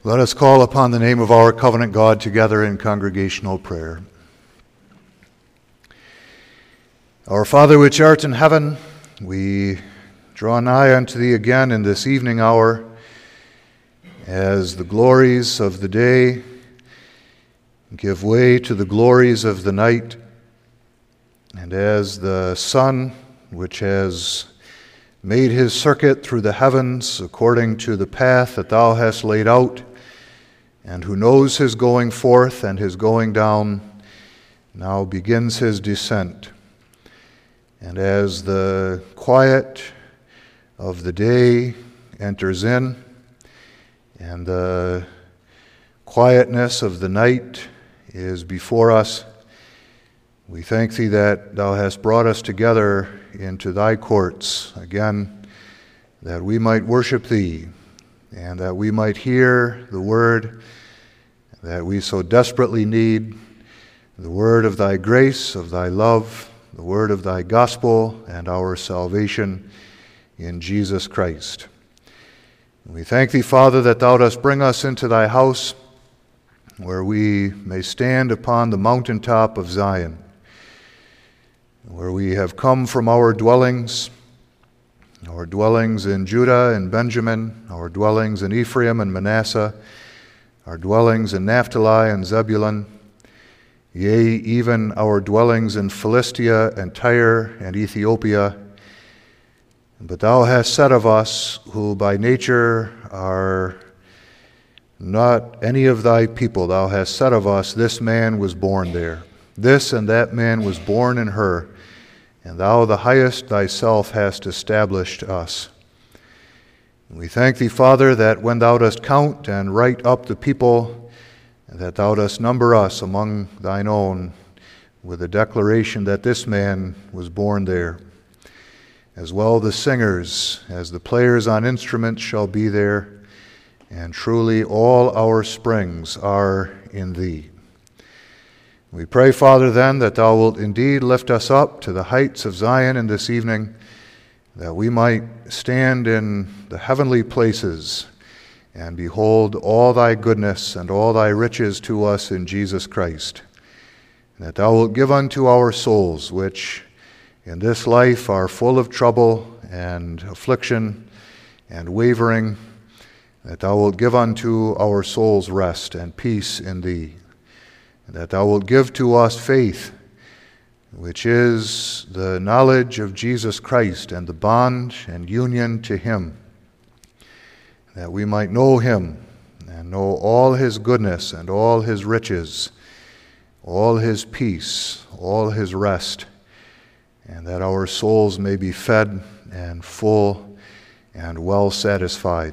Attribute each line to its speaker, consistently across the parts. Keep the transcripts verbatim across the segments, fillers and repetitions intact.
Speaker 1: Let us call upon the name of our covenant God together in congregational prayer. Our Father which art in heaven, we draw nigh unto thee again in this evening hour, as the glories of the day give way to the glories of the night, and as the sun, which has made his circuit through the heavens according to the path that thou hast laid out, and who knows his going forth and his going down, now begins his descent. And as the quiet of the day enters in, and the quietness of the night is before us, we thank thee that thou hast brought us together into thy courts again, that we might worship thee, and that we might hear the word that we so desperately need, the word of thy grace, of thy love, the word of thy gospel, and our salvation in Jesus Christ. We thank thee, Father, that thou dost bring us into thy house, where we may stand upon the mountaintop of Zion, where we have come from our dwellings, our dwellings in Judah and Benjamin, our dwellings in Ephraim and Manasseh, our dwellings in Naphtali and Zebulun, yea, even our dwellings in Philistia and Tyre and Ethiopia. But thou hast said of us, who by nature are not any of thy people, thou hast said of us, this man was born there. This and that man was born in her, and thou the highest thyself hast established us. We thank thee, Father, that when thou dost count and write up the people, that thou dost number us among thine own with a declaration that this man was born there. As well the singers as the players on instruments shall be there, and truly all our springs are in thee. We pray, Father, then, that thou wilt indeed lift us up to the heights of Zion in this evening, that we might stand in the heavenly places and behold all thy goodness and all thy riches to us in Jesus Christ. And that thou wilt give unto our souls, which in this life are full of trouble and affliction and wavering, that thou wilt give unto our souls rest and peace in thee. And that thou wilt give to us faith, which is the knowledge of Jesus Christ and the bond and union to him, that we might know him and know all his goodness and all his riches, all his peace, all his rest, and that our souls may be fed and full and well satisfied.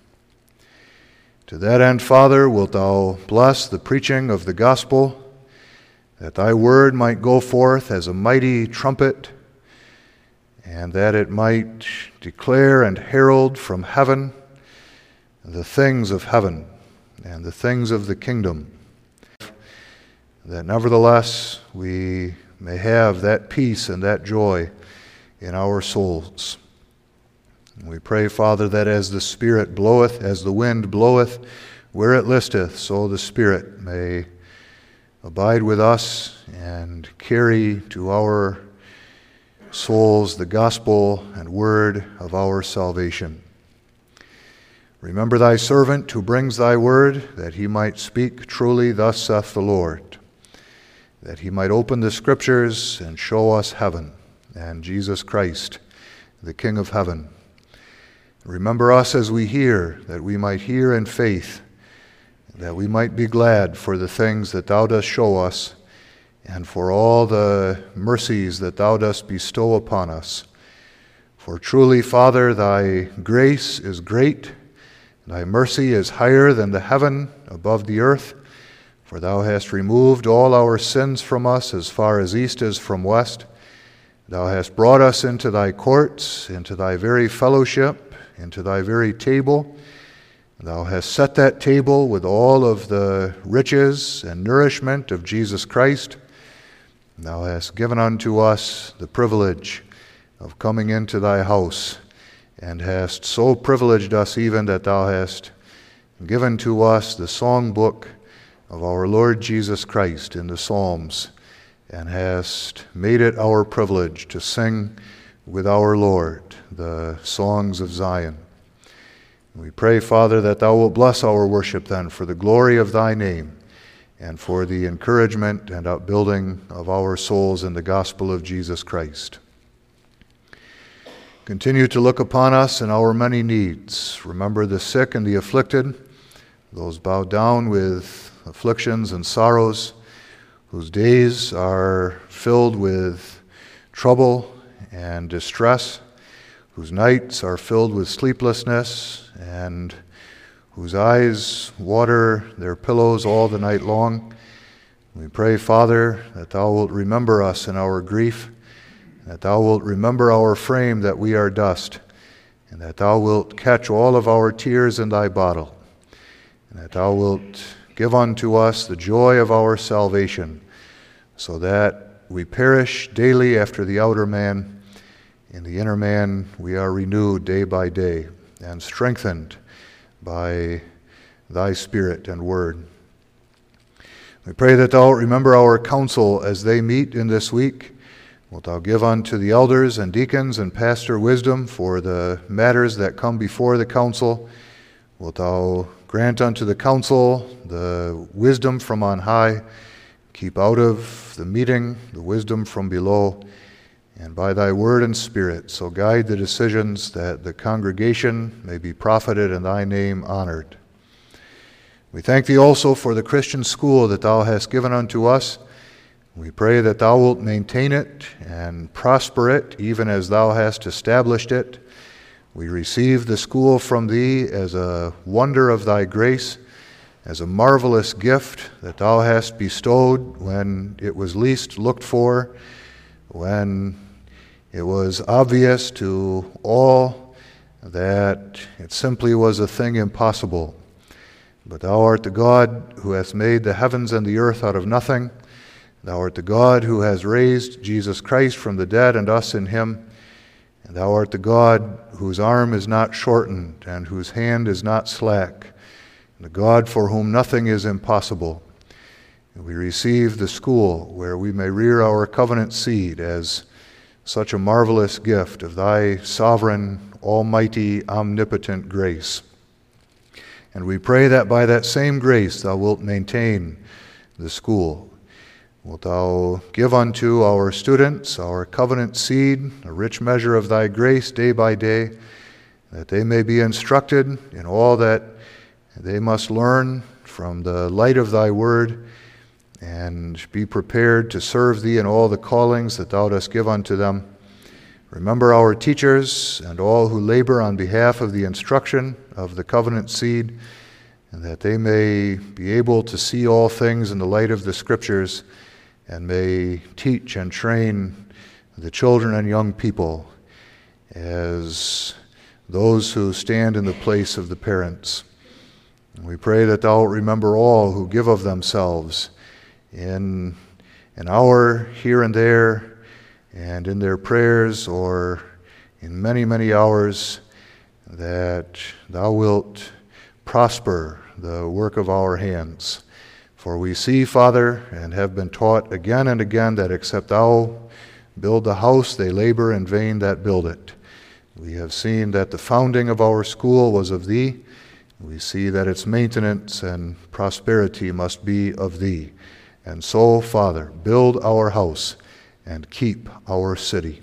Speaker 1: To that end, Father, wilt thou bless the preaching of the gospel, that thy word might go forth as a mighty trumpet, and that it might declare and herald from heaven the things of heaven and the things of the kingdom, that nevertheless we may have that peace and that joy in our souls. And we pray, Father, that as the Spirit bloweth, as the wind bloweth where it listeth, so the Spirit may abide with us and carry to our souls the gospel and word of our salvation. Remember thy servant who brings thy word, that he might speak truly, thus saith the Lord, that he might open the scriptures and show us heaven and Jesus Christ, the King of heaven. Remember us as we hear, that we might hear in faith, that we might be glad for the things that thou dost show us, and for all the mercies that thou dost bestow upon us. For truly, Father, thy grace is great, thy mercy is higher than the heaven above the earth, for thou hast removed all our sins from us as far as east is from west. Thou hast brought us into thy courts, into thy very fellowship, into thy very table. Thou hast set that table with all of the riches and nourishment of Jesus Christ. Thou hast given unto us the privilege of coming into thy house, and hast so privileged us even that thou hast given to us the songbook of our Lord Jesus Christ in the Psalms, and hast made it our privilege to sing with our Lord the songs of Zion. We pray, Father, that thou wilt bless our worship then for the glory of thy name and for the encouragement and upbuilding of our souls in the gospel of Jesus Christ. Continue to look upon us and our many needs. Remember the sick and the afflicted, those bowed down with afflictions and sorrows, whose days are filled with trouble and distress, whose nights are filled with sleeplessness, and whose eyes water their pillows all the night long. We pray, Father, that thou wilt remember us in our grief, that thou wilt remember our frame that we are dust, and that thou wilt catch all of our tears in thy bottle, and that thou wilt give unto us the joy of our salvation, so that we perish daily after the outer man. In the inner man we are renewed day by day and strengthened by thy Spirit and word. We pray that thou remember our council as they meet in this week. Wilt thou give unto the elders and deacons and pastor wisdom for the matters that come before the council. Wilt thou grant unto the council the wisdom from on high. Keep out of the meeting the wisdom from below. And by thy word and Spirit, so guide the decisions that the congregation may be profited and thy name honored. We thank thee also for the Christian school that thou hast given unto us. We pray that thou wilt maintain it and prosper it, even as thou hast established it. We receive the school from thee as a wonder of thy grace, as a marvelous gift that thou hast bestowed when it was least looked for, when it was obvious to all that it simply was a thing impossible. But thou art the God who hast made the heavens and the earth out of nothing. Thou art the God who has raised Jesus Christ from the dead and us in him. And thou art the God whose arm is not shortened and whose hand is not slack, the God for whom nothing is impossible. And we receive the school where we may rear our covenant seed as such a marvelous gift of thy sovereign, almighty, omnipotent grace. And we pray that by that same grace thou wilt maintain the school. Wilt thou give unto our students, our covenant seed, a rich measure of thy grace day by day, that they may be instructed in all that they must learn from the light of thy word, and be prepared to serve thee in all the callings that thou dost give unto them. Remember our teachers and all who labor on behalf of the instruction of the covenant seed, and that they may be able to see all things in the light of the Scriptures, and may teach and train the children and young people as those who stand in the place of the parents. And we pray that thou wilt remember all who give of themselves in an hour here and there, and in their prayers, or in many, many hours, that thou wilt prosper the work of our hands. For we see, Father, and have been taught again and again, that except thou build the house, they labor in vain that build it. We have seen that the founding of our school was of thee. We see that its maintenance and prosperity must be of thee. And so, Father, build our house and keep our city.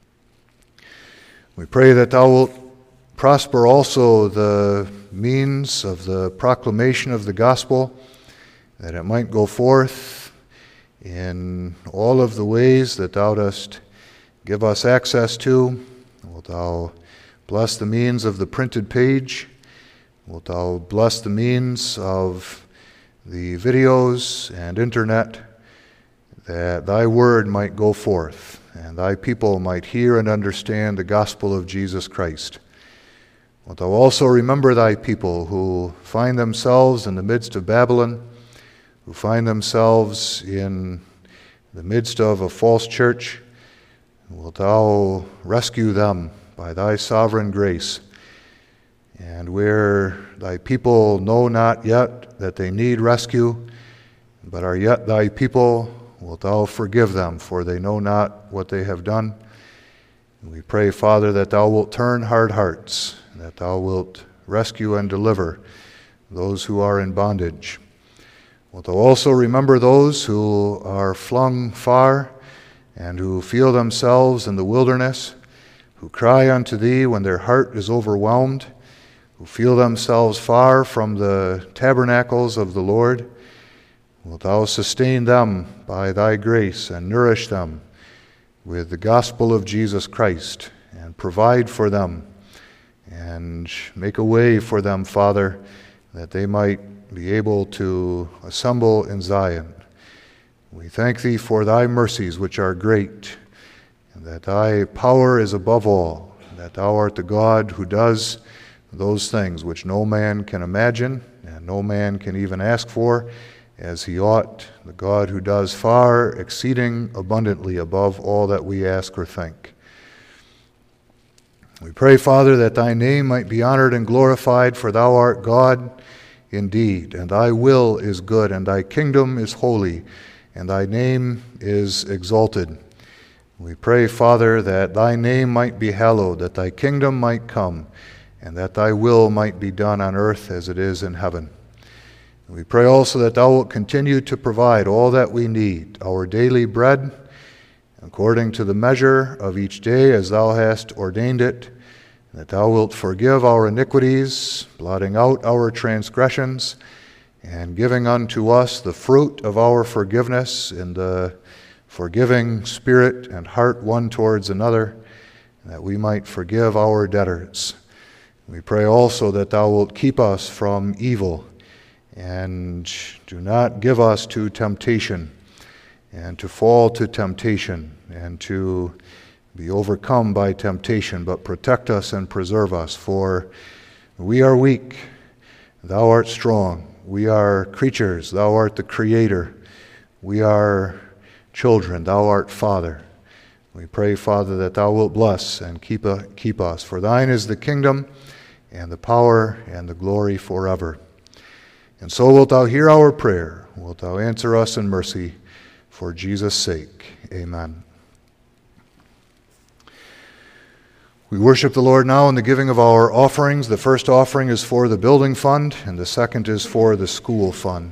Speaker 1: We pray that thou wilt prosper also the means of the proclamation of the gospel, that it might go forth in all of the ways that thou dost give us access to. Wilt thou bless the means of the printed page? Wilt thou bless the means of the videos and internet, that thy word might go forth and thy people might hear and understand the gospel of Jesus Christ. Wilt thou also remember thy people who find themselves in the midst of Babylon, who find themselves in the midst of a false church. Wilt thou rescue them by thy sovereign grace, And where thy people know not yet that they need rescue, but are yet thy people, wilt thou forgive them, for they know not what they have done. And we pray, Father, that thou wilt turn hard hearts, and that thou wilt rescue and deliver those who are in bondage. Wilt thou also remember those who are flung far and who feel themselves in the wilderness, who cry unto thee when their heart is overwhelmed, who feel themselves far from the tabernacles of the Lord. Wilt thou sustain them by thy grace and nourish them with the gospel of Jesus Christ, and provide for them and make a way for them, Father, that they might be able to assemble in Zion. We thank thee for thy mercies, which are great, and that thy power is above all, and that thou art the God who does those things which no man can imagine and no man can even ask for as he ought, the God who does far exceeding abundantly above all that we ask or think. We pray, Father, that thy name might be honored and glorified, for thou art God indeed, and thy will is good, and thy kingdom is holy, and thy name is exalted. We pray, Father, that thy name might be hallowed, that thy kingdom might come, and that thy will might be done on earth as it is in heaven. We pray also that thou wilt continue to provide all that we need, our daily bread, according to the measure of each day as thou hast ordained it, and that thou wilt forgive our iniquities, blotting out our transgressions, and giving unto us the fruit of our forgiveness in the forgiving spirit and heart one towards another, that we might forgive our debtors. We pray also that thou wilt keep us from evil, and do not give us to temptation, and to fall to temptation, and to be overcome by temptation, but protect us and preserve us. For we are weak, thou art strong. We are creatures, thou art the Creator. We are children, thou art Father. We pray, Father, that thou wilt bless and keep, uh, keep us. For thine is the kingdom, and the power, and the glory forever. And so wilt thou hear our prayer, wilt thou answer us in mercy, for Jesus' sake. Amen. We worship the Lord now in the giving of our offerings. The first offering is for the building fund, and the second is for the school fund.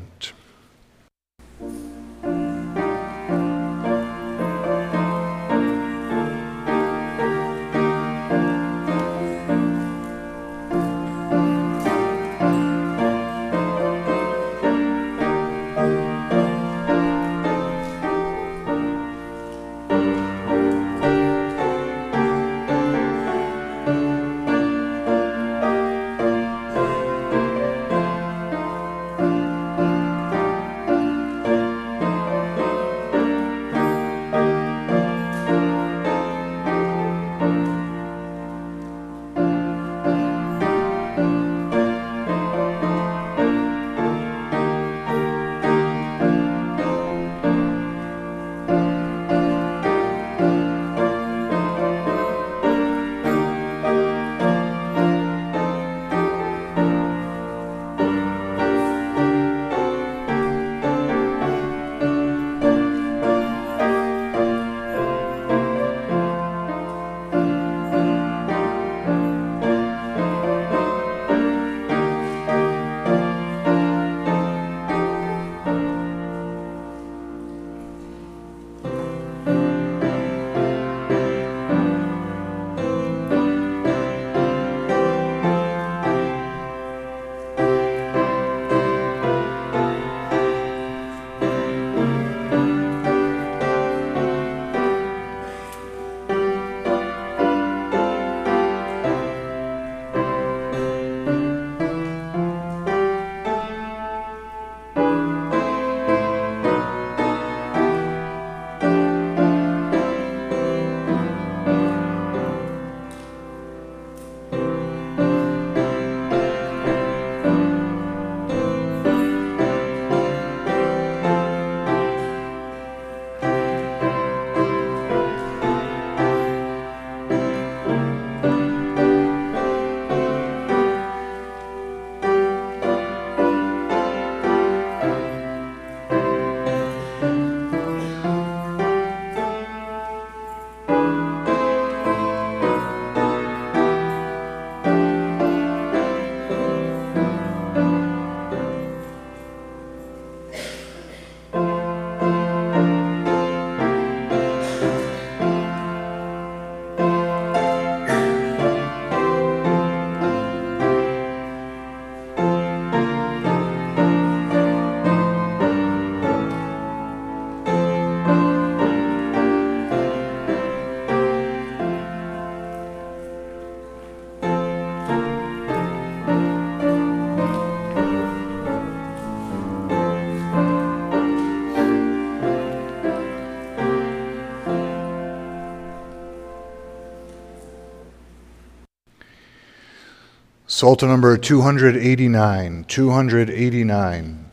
Speaker 1: Psalter number two eighty-nine, two eighty-nine.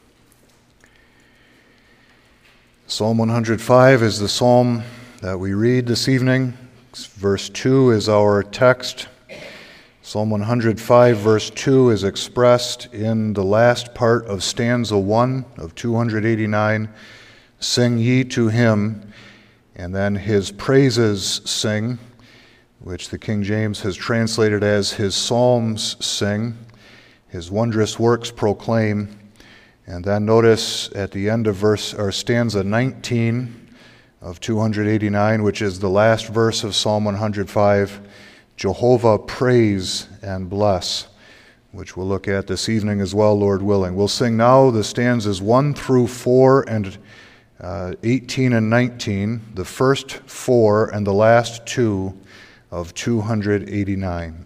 Speaker 1: Psalm one hundred five is the psalm that we read this evening. Verse two is our text. Psalm one hundred five, verse two is expressed in the last part of stanza one of two eighty-nine. Sing ye to him, and then his praises sing, which the King James has translated as his psalms sing, his wondrous works proclaim. And then notice at the end of verse or stanza nineteen of two eighty-nine, which is the last verse of Psalm one hundred five, Jehovah praise and bless, which we'll look at this evening as well, Lord willing. We'll sing now the stanzas one through four and uh, eighteen and nineteen, the first four and the last two of two eighty-nine.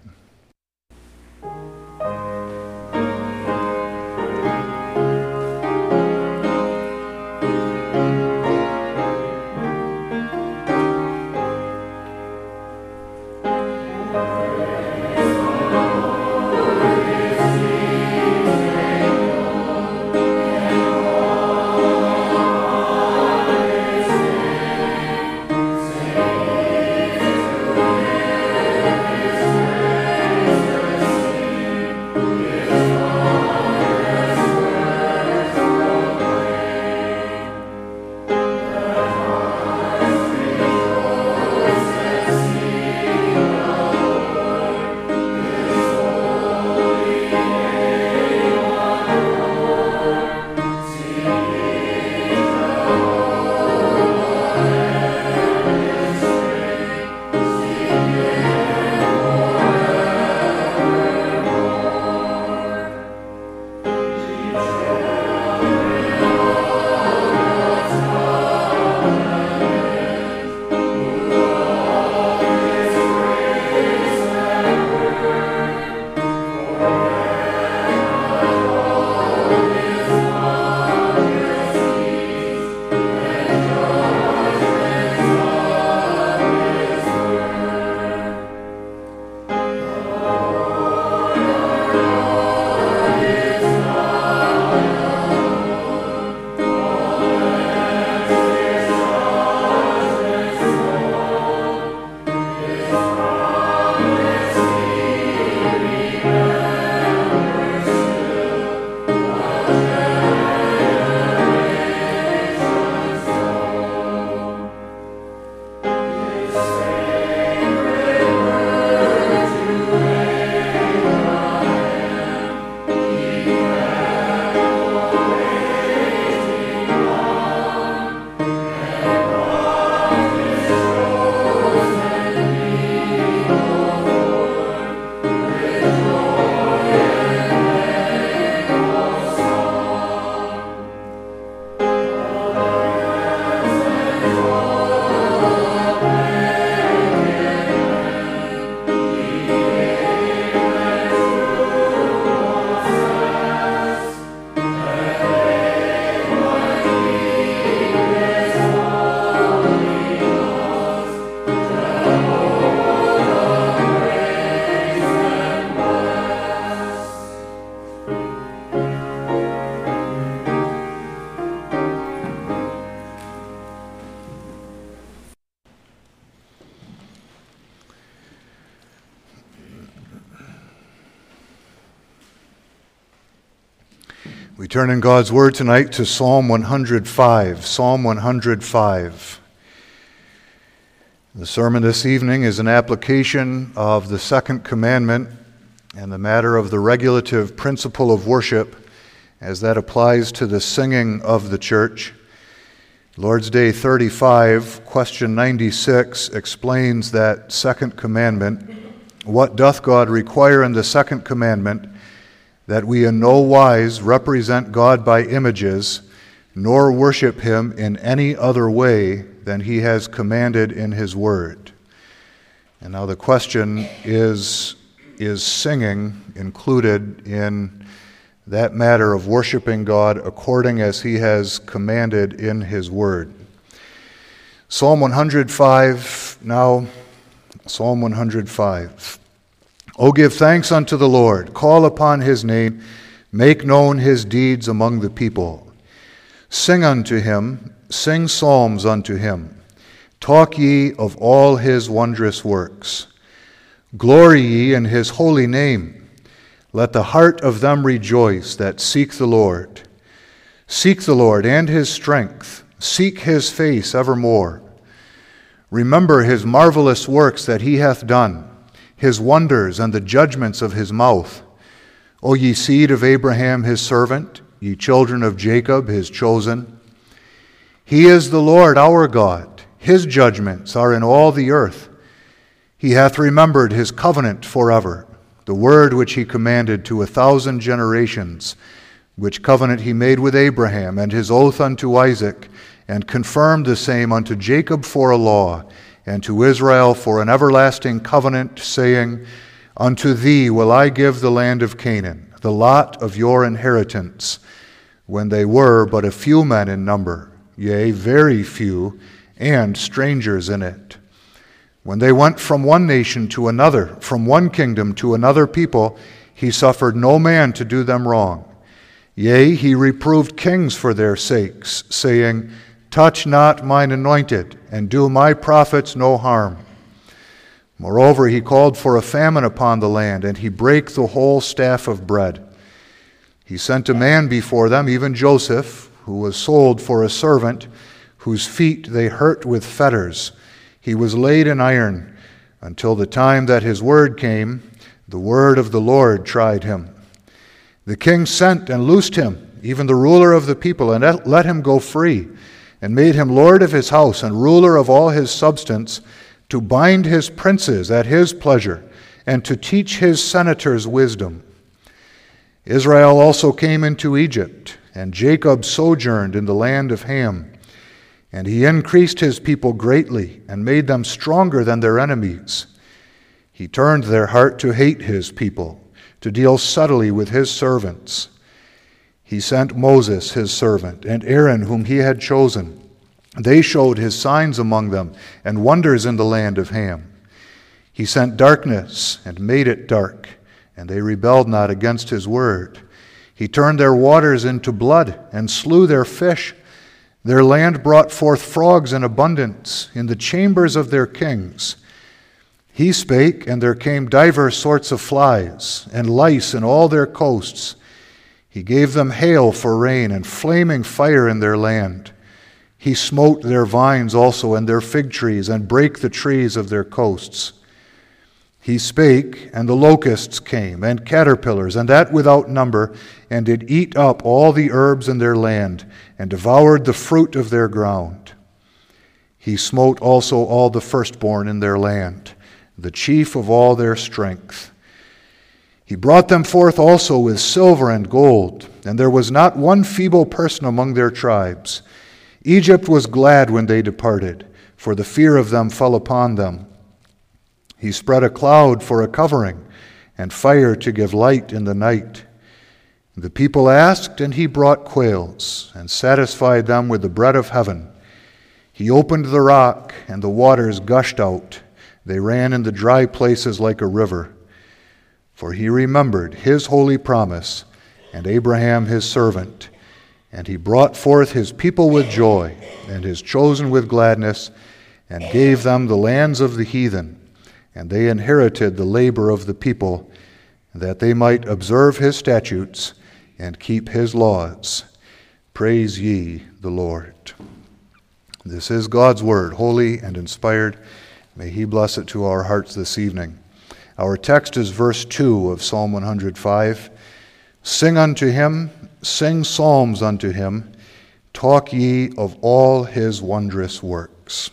Speaker 1: We turn in God's Word tonight to Psalm one hundred five. Psalm one hundred five. The sermon this evening is an application of the second commandment and the matter of the regulative principle of worship as that applies to the singing of the church. Lord's Day thirty-five, question ninety-six, explains that second commandment. What doth God require in the second commandment? That we in no wise represent God by images, nor worship him in any other way than he has commanded in his word. And now the question is, is singing included in that matter of worshiping God according as he has commanded in his word? Psalm one hundred five, now Psalm one hundred five. O give thanks unto the Lord, call upon his name, make known his deeds among the people. Sing unto him, sing psalms unto him. Talk ye of all his wondrous works. Glory ye in his holy name. Let the heart of them rejoice that seek the Lord. Seek the Lord and his strength. Seek his face evermore. Remember his marvelous works that he hath done, his wonders and the judgments of his mouth. O ye seed of Abraham his servant, ye children of Jacob his chosen. He is the Lord our God. His judgments are in all the earth. He hath remembered his covenant forever, the word which he commanded to a thousand generations, which covenant he made with Abraham, and his oath unto Isaac, and confirmed the same unto Jacob for a law, and to Israel for an everlasting covenant, saying, Unto thee will I give the land of Canaan, the lot of your inheritance, when they were but a few men in number, yea, very few, and strangers in it. When they went from one nation to another, from one kingdom to another people, he suffered no man to do them wrong. Yea, he reproved kings for their sakes, saying, Touch not mine anointed, and do my prophets no harm. Moreover, he called for a famine upon the land, and he brake the whole staff of bread. He sent a man before them, even Joseph, who was sold for a servant, whose feet they hurt with fetters. He was laid in iron until the time that his word came. The word of the Lord tried him. The king sent and loosed him, even the ruler of the people, and let him go free, and made him lord of his house and ruler of all his substance, to bind his princes at his pleasure, and to teach his senators wisdom. Israel also came into Egypt, and Jacob sojourned in the land of Ham. And he increased his people greatly, and made them stronger than their enemies. He turned their heart to hate his people, to deal subtly with his servants. He sent Moses his servant, and Aaron whom he had chosen. They showed his signs among them, and wonders in the land of Ham. He sent darkness, and made it dark, and they rebelled not against his word. He turned their waters into blood, and slew their fish. Their land brought forth frogs in abundance in the chambers of their kings. He spake, and there came divers sorts of flies, and lice in all their coasts. He gave them hail for rain, and flaming fire in their land. He smote their vines also, and their fig trees, and brake the trees of their coasts. He spake, and the locusts came, and caterpillars, and that without number, and did eat up all the herbs in their land, and devoured the fruit of their ground. He smote also all the firstborn in their land, the chief of all their strength. He brought them forth also with silver and gold, and there was not one feeble person among their tribes. Egypt was glad when they departed, for the fear of them fell upon them. He spread a cloud for a covering, and fire to give light in the night. The people asked, and he brought quails, and satisfied them with the bread of heaven. He opened the rock, and the waters gushed out. They ran in the dry places like a river. For he remembered his holy promise, and Abraham his servant. And he brought forth his people with joy, and his chosen with gladness, and gave them the lands of the heathen. And they inherited the labor of the people, that they might observe his statutes and keep his laws. Praise ye the Lord. This is God's word, holy and inspired. May he bless it to our hearts this evening. Our text is verse two of Psalm one hundred five. Sing unto him, sing psalms unto him, talk ye of all his wondrous works.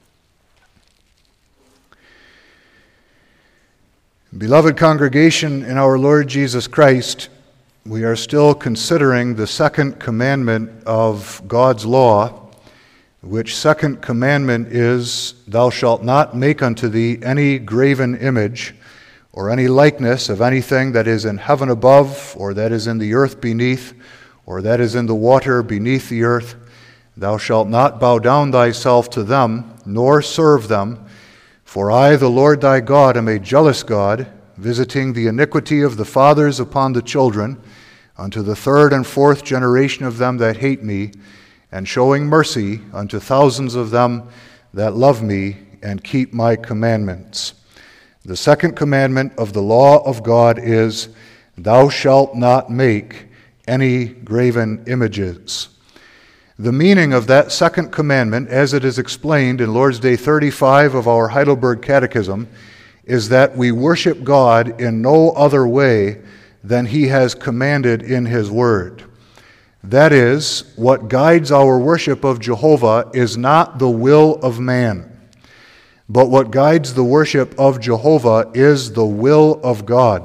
Speaker 1: Beloved congregation in our Lord Jesus Christ, we are still considering the second commandment of God's law, which second commandment is, Thou shalt not make unto thee any graven image or any likeness of anything that is in heaven above, or that is in the earth beneath, or that is in the water beneath the earth. Thou shalt not bow down thyself to them, nor serve them. For I, the Lord thy God, am a jealous God, visiting the iniquity of the fathers upon the children, unto the third and fourth generation of them that hate me, and showing mercy unto thousands of them that love me and keep my commandments. The second commandment of the law of God is, Thou shalt not make any graven images. The meaning of that second commandment, as it is explained in Lord's Day thirty-five of our Heidelberg Catechism, is that we worship God in no other way than He has commanded in His Word. That is, what guides our worship of Jehovah is not the will of man, but what guides the worship of Jehovah is the will of God.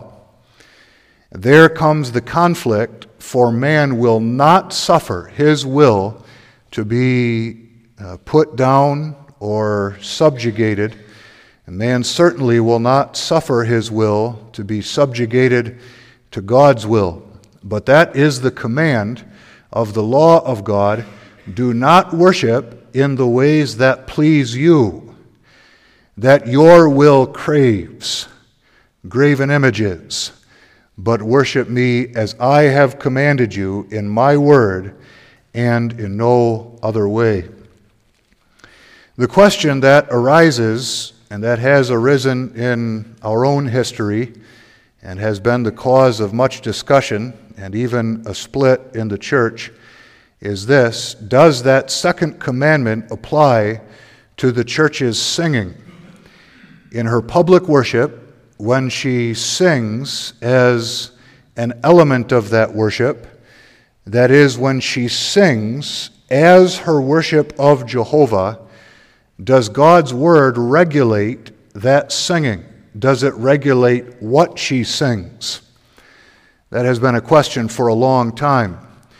Speaker 1: There comes the conflict, for man will not suffer his will to be uh, put down or subjugated. And man certainly will not suffer his will to be subjugated to God's will. But that is the command of the law of God. Do not worship in the ways that please you, that your will craves, graven images, but worship me as I have commanded you in my word and in no other way. The question that arises, and that has arisen in our own history, and has been the cause of much discussion and even a split in the church, is this: does that second commandment apply to the church's singing? In her public worship, when she sings as an element of that worship, that is, when she sings as her worship of Jehovah, does God's word regulate that singing? Does it regulate what she sings? That has been a question for a long time.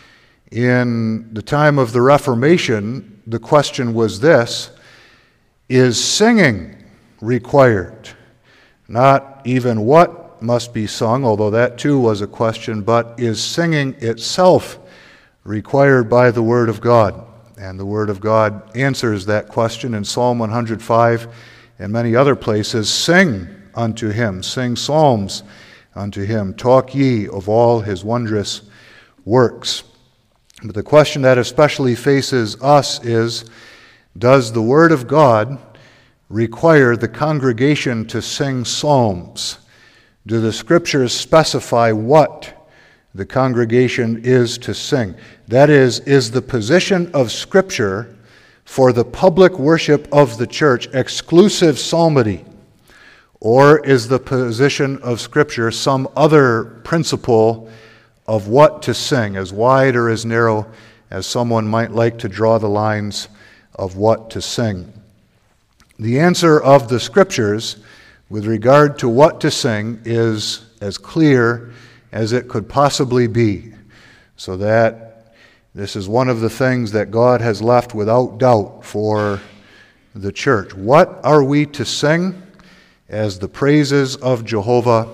Speaker 1: In the time of the Reformation, the question was this: is singing required? Not even what must be sung, although that too was a question, but is singing itself required by the Word of God? And the Word of God answers that question in Psalm one hundred five and many other places. Sing unto Him, sing psalms unto Him, talk ye of all His wondrous works. But the question that especially faces us is, does the Word of God require the congregation to sing psalms? Do the Scriptures specify what the congregation is to sing? That is, is the position of Scripture for the public worship of the church exclusive psalmody, or is the position of Scripture some other principle of what to sing, as wide or as narrow as someone might like to draw the lines of what to sing? The answer of the Scriptures with regard to what to sing is as clear as it could possibly be, so that this is one of the things that God has left without doubt for the church. What are we to sing as the praises of Jehovah?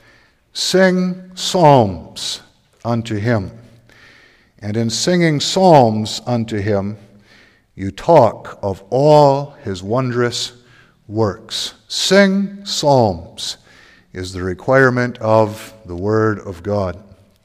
Speaker 1: Sing psalms unto Him. And in singing psalms unto Him, you talk of all His wondrous works. Sing psalms is the requirement of the Word of God.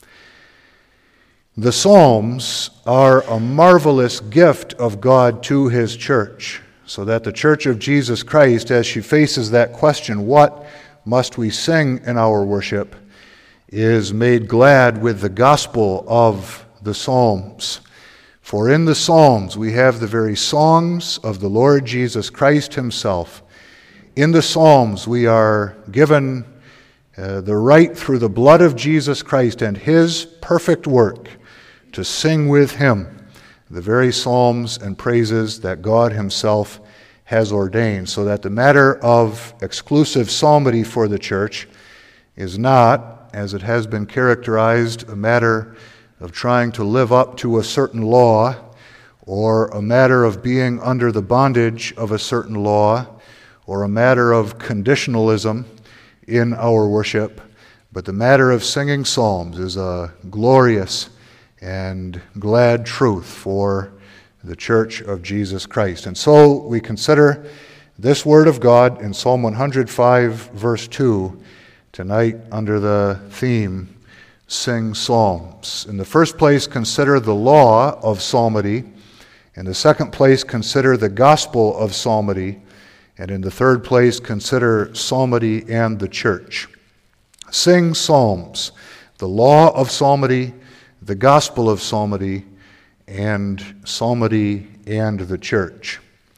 Speaker 1: The Psalms are a marvelous gift of God to His church, so that the Church of Jesus Christ, as she faces that question, what must we sing in our worship, is made glad with the gospel of the Psalms. For in the Psalms we have the very songs of the Lord Jesus Christ Himself. In the Psalms we are given uh, the right through the blood of Jesus Christ and His perfect work to sing with Him the very psalms and praises that God Himself has ordained, so that the matter of exclusive psalmody for the church is not, as it has been characterized, a matter of trying to live up to a certain law, or a matter of being under the bondage of a certain law, or a matter of conditionalism in our worship, but the matter of singing psalms is a glorious and glad truth for the Church of Jesus Christ. And so we consider this word of God in Psalm one hundred five, verse two, tonight under the theme, Sing Psalms. In the first place, consider the law of psalmody. In the second place, consider the gospel of psalmody. And in the third place, consider psalmody and the church. Sing psalms, the law of psalmody, the gospel of psalmody, and psalmody and the church.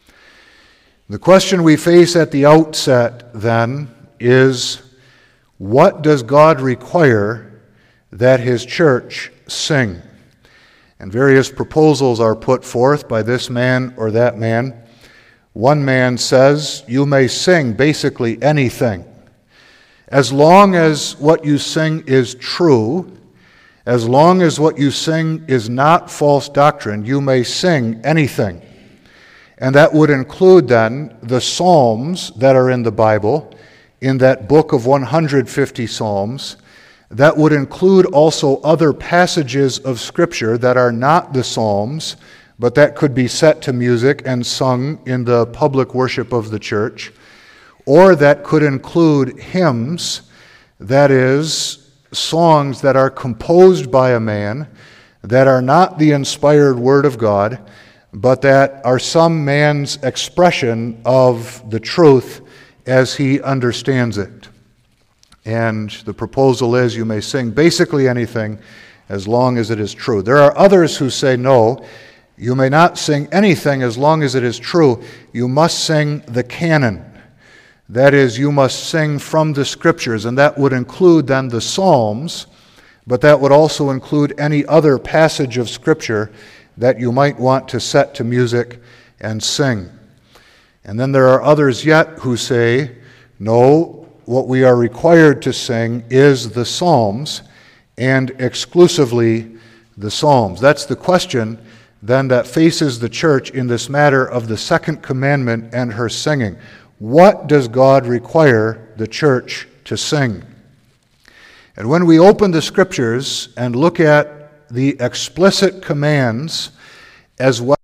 Speaker 1: The question we face at the outset, then, is what does God require that His church sing? And various proposals are put forth by this man or that man. One man says, you may sing basically anything. As long as what you sing is true, as long as what you sing is not false doctrine, you may sing anything. And that would include then the psalms that are in the Bible, in that book of one hundred fifty psalms. That would include also other passages of Scripture that are not the psalms, but that could be set to music and sung in the public worship of the church, or that could include hymns, that is, songs that are composed by a man, that are not the inspired Word of God, but that are some man's expression of the truth as he understands it. And the proposal is you may sing basically anything as long as it is true. There are others who say no, you may not sing anything as long as it is true. You must sing the canon. That is, you must sing from the Scriptures, and that would include then the Psalms, but that would also include any other passage of Scripture that you might want to set to music and sing. And then there are others yet who say, no, what we are required to sing is the Psalms, and exclusively the Psalms. That's the question then that faces the church in this matter of the second commandment and her singing. What does God require the church to sing? And when we open the Scriptures and look at the explicit commands as well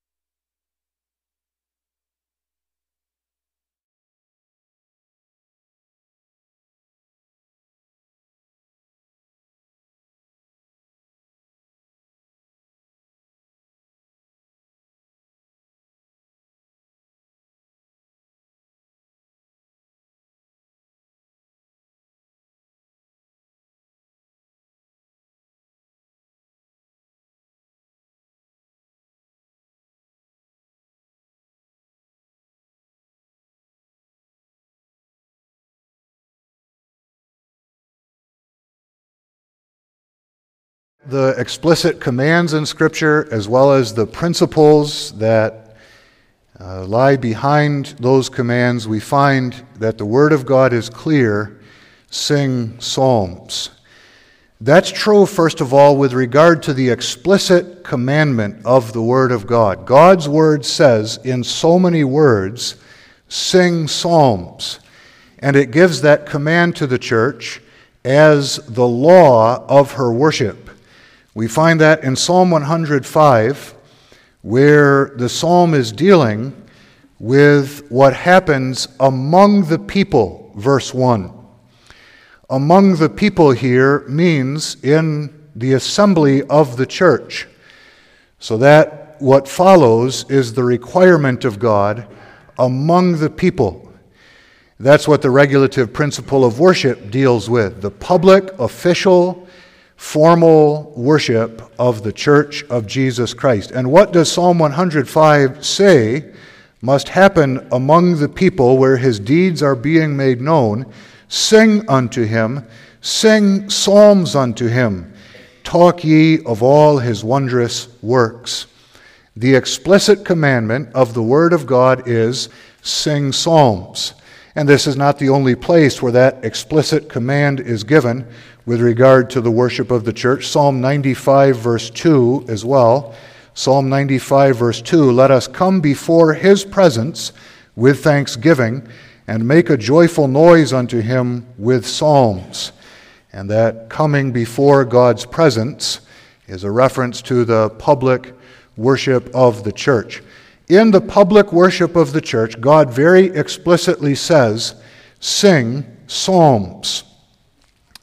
Speaker 1: the explicit commands in Scripture, as well as the principles that uh, lie behind those commands, we find that the Word of God is clear. Sing psalms. That's true, first of all, with regard to the explicit commandment of the Word of God. God's Word says in so many words, sing psalms. And it gives that command to the church as the law of her worship. We find that in Psalm one hundred five, where the psalm is dealing with what happens among the people, verse one. Among the people here means in the assembly of the church. So that what follows is the requirement of God among the people. That's what the regulative principle of worship deals with, the public, official, formal worship of the church of Jesus Christ. And what does Psalm one hundred five say must happen among the people where his deeds are being made known? Sing unto him, sing psalms unto him, talk ye of all his wondrous works. The explicit commandment of the Word of God is sing psalms. And this is not the only place where that explicit command is given with regard to the worship of the church. Psalm ninety-five, verse two as well. Psalm ninety-five, verse two, let us come before his presence with thanksgiving and make a joyful noise unto him with psalms. And that coming before God's presence is a reference to the public worship of the church. In the public worship of the church, God very explicitly says, sing psalms.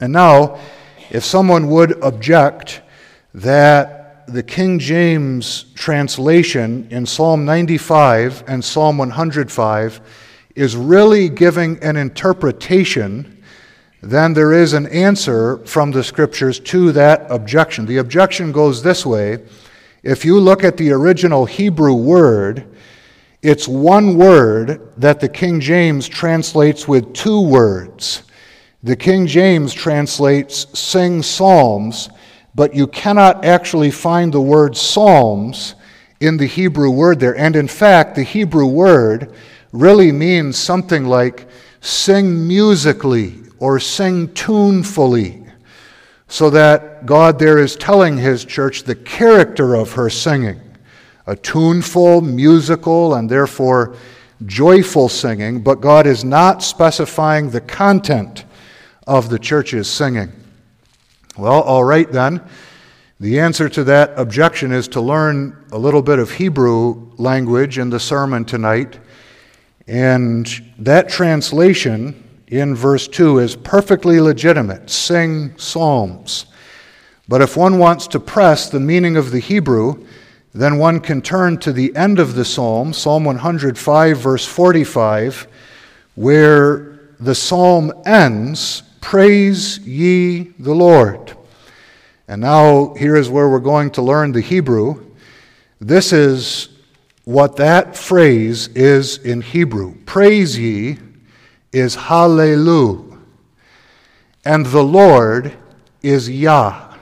Speaker 1: And now, if someone would object that the King James translation in Psalm ninety-five and Psalm one hundred five is really giving an interpretation, then there is an answer from the Scriptures to that objection. The objection goes this way. If you look at the original Hebrew word, it's one word that the King James translates with two words. The King James translates sing psalms, but you cannot actually find the word psalms in the Hebrew word there. And in fact, the Hebrew word really means something like sing musically or sing tunefully, so that God there is telling his church the character of her singing, a tuneful, musical, and therefore joyful singing, but God is not specifying the content of the church's singing. Well, all right then. The answer to that objection is to learn a little bit of Hebrew language in the sermon tonight. And that translation in verse two is perfectly legitimate. Sing psalms. But if one wants to press the meaning of the Hebrew, then one can turn to the end of the psalm, Psalm one hundred five, verse forty-five, where the psalm ends, praise ye the Lord. And now here is where we're going to learn the Hebrew. This is what that phrase is in Hebrew. Praise ye is hallelu, and the Lord is Yah.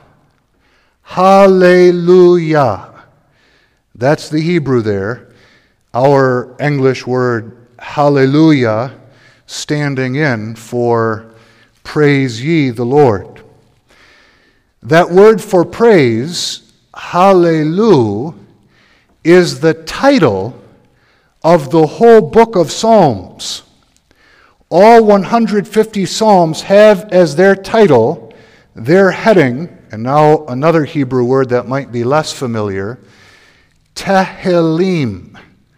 Speaker 1: Hallelujah. That's the Hebrew there. Our English word hallelujah standing in for praise ye the Lord. That word for praise, hallelu, is the title of the whole book of Psalms. All one hundred fifty Psalms have as their title, their heading, and now another Hebrew word that might be less familiar, Tehillim.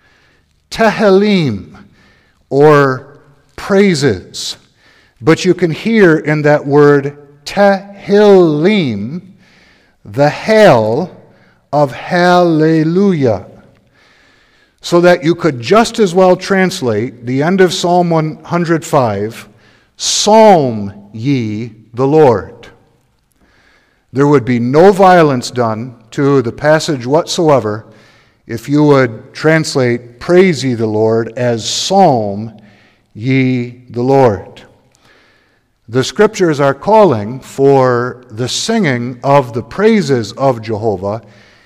Speaker 1: Tehillim, or praises. But you can hear in that word Tehillim the hail of hallelujah. So that you could just as well translate the end of Psalm one hundred five, Psalm ye the Lord. There would be no violence done to the passage whatsoever if you would translate praise ye the Lord as Psalm ye the Lord. The Scriptures are calling for the singing of the praises of Jehovah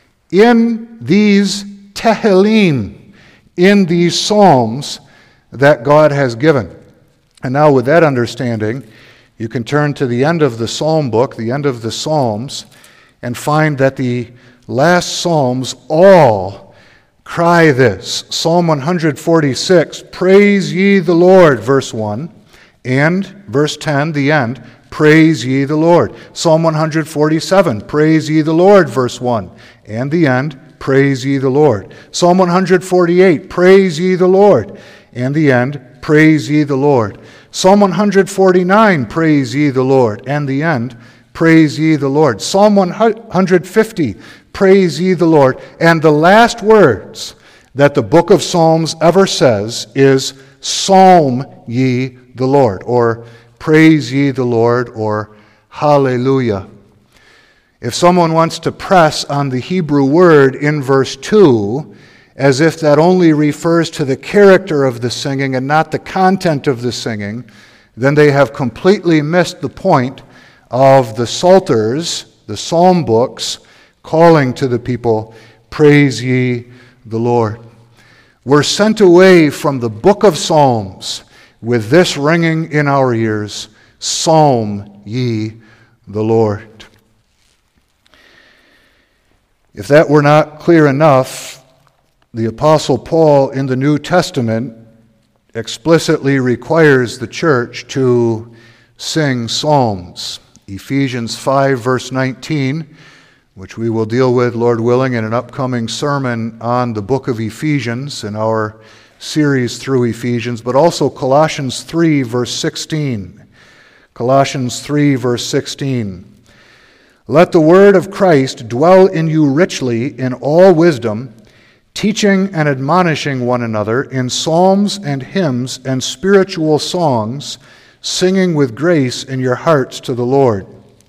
Speaker 1: in these Tehillim, in these psalms that God has given. And now with that understanding, you can turn to the end of the psalm book, the end of the Psalms, and find that the last psalms all cry this. Psalm one hundred forty-six, praise ye the Lord, verse one, and verse ten, the end, praise ye the Lord. Psalm one hundred forty-seven, praise ye the Lord, verse one, and the end, praise ye the Lord. Psalm one hundred forty-eight, praise ye the Lord. And the end, praise ye the Lord. Psalm one hundred forty-nine, praise ye the Lord. And the end, praise ye the Lord. Psalm one hundred fifty, praise ye the Lord. And the last words that the book of Psalms ever says is Psalm ye the Lord, or praise ye the Lord, or hallelujah. If someone wants to press on the Hebrew word in verse two, as if that only refers to the character of the singing and not the content of the singing, then they have completely missed the point of the Psalters, the psalm books, calling to the people, praise ye the Lord. We're sent away from the book of Psalms with this ringing in our ears, Psalm ye the Lord. If that were not clear enough, the Apostle Paul in the New Testament explicitly requires the church to sing psalms. Ephesians five, verse nineteen, which we will deal with, Lord willing, in an upcoming sermon on the book of Ephesians in our series through Ephesians, but also Colossians three, verse sixteen. Colossians three, verse sixteen. Let the word of Christ dwell in you richly in all wisdom, teaching and admonishing one another in psalms and hymns and spiritual songs, singing with grace in your hearts to the Lord.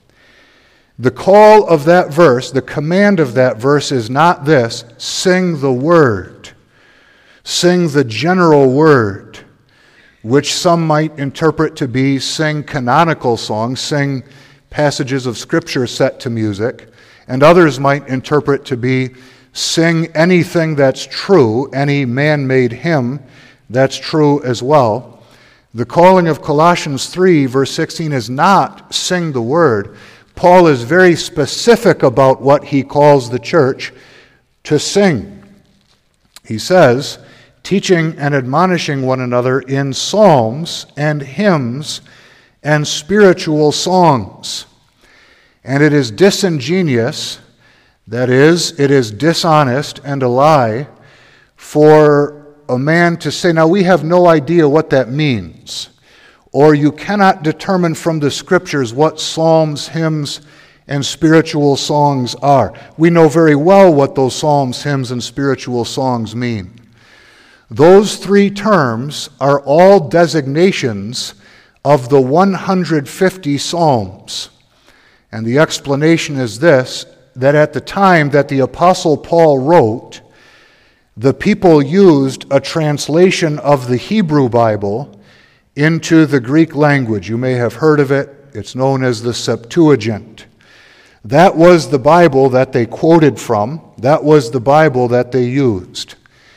Speaker 1: The call of that verse, the command of that verse is not this, sing the word, sing the general word, which some might interpret to be sing canonical songs, sing passages of Scripture set to music, and others might interpret to be sing anything that's true, any man-made hymn that's true as well. The calling of Colossians three, verse sixteen is not sing the word. Paul is very specific about what he calls the church to sing. He says, teaching and admonishing one another in psalms and hymns and spiritual songs. And it is disingenuous, that is, it is dishonest and a lie, for a man to say, now we have no idea what that means, or you cannot determine from the Scriptures what psalms, hymns, and spiritual songs are. We know very well what those psalms, hymns, and spiritual songs mean. Those three terms are all designations of the one hundred fifty psalms. And the explanation is this, that at the time that the Apostle Paul wrote, the people used a translation of the Hebrew Bible into the Greek language. You may have heard of it. It's known as the Septuagint. That was the Bible that they quoted from. That was the Bible that they used.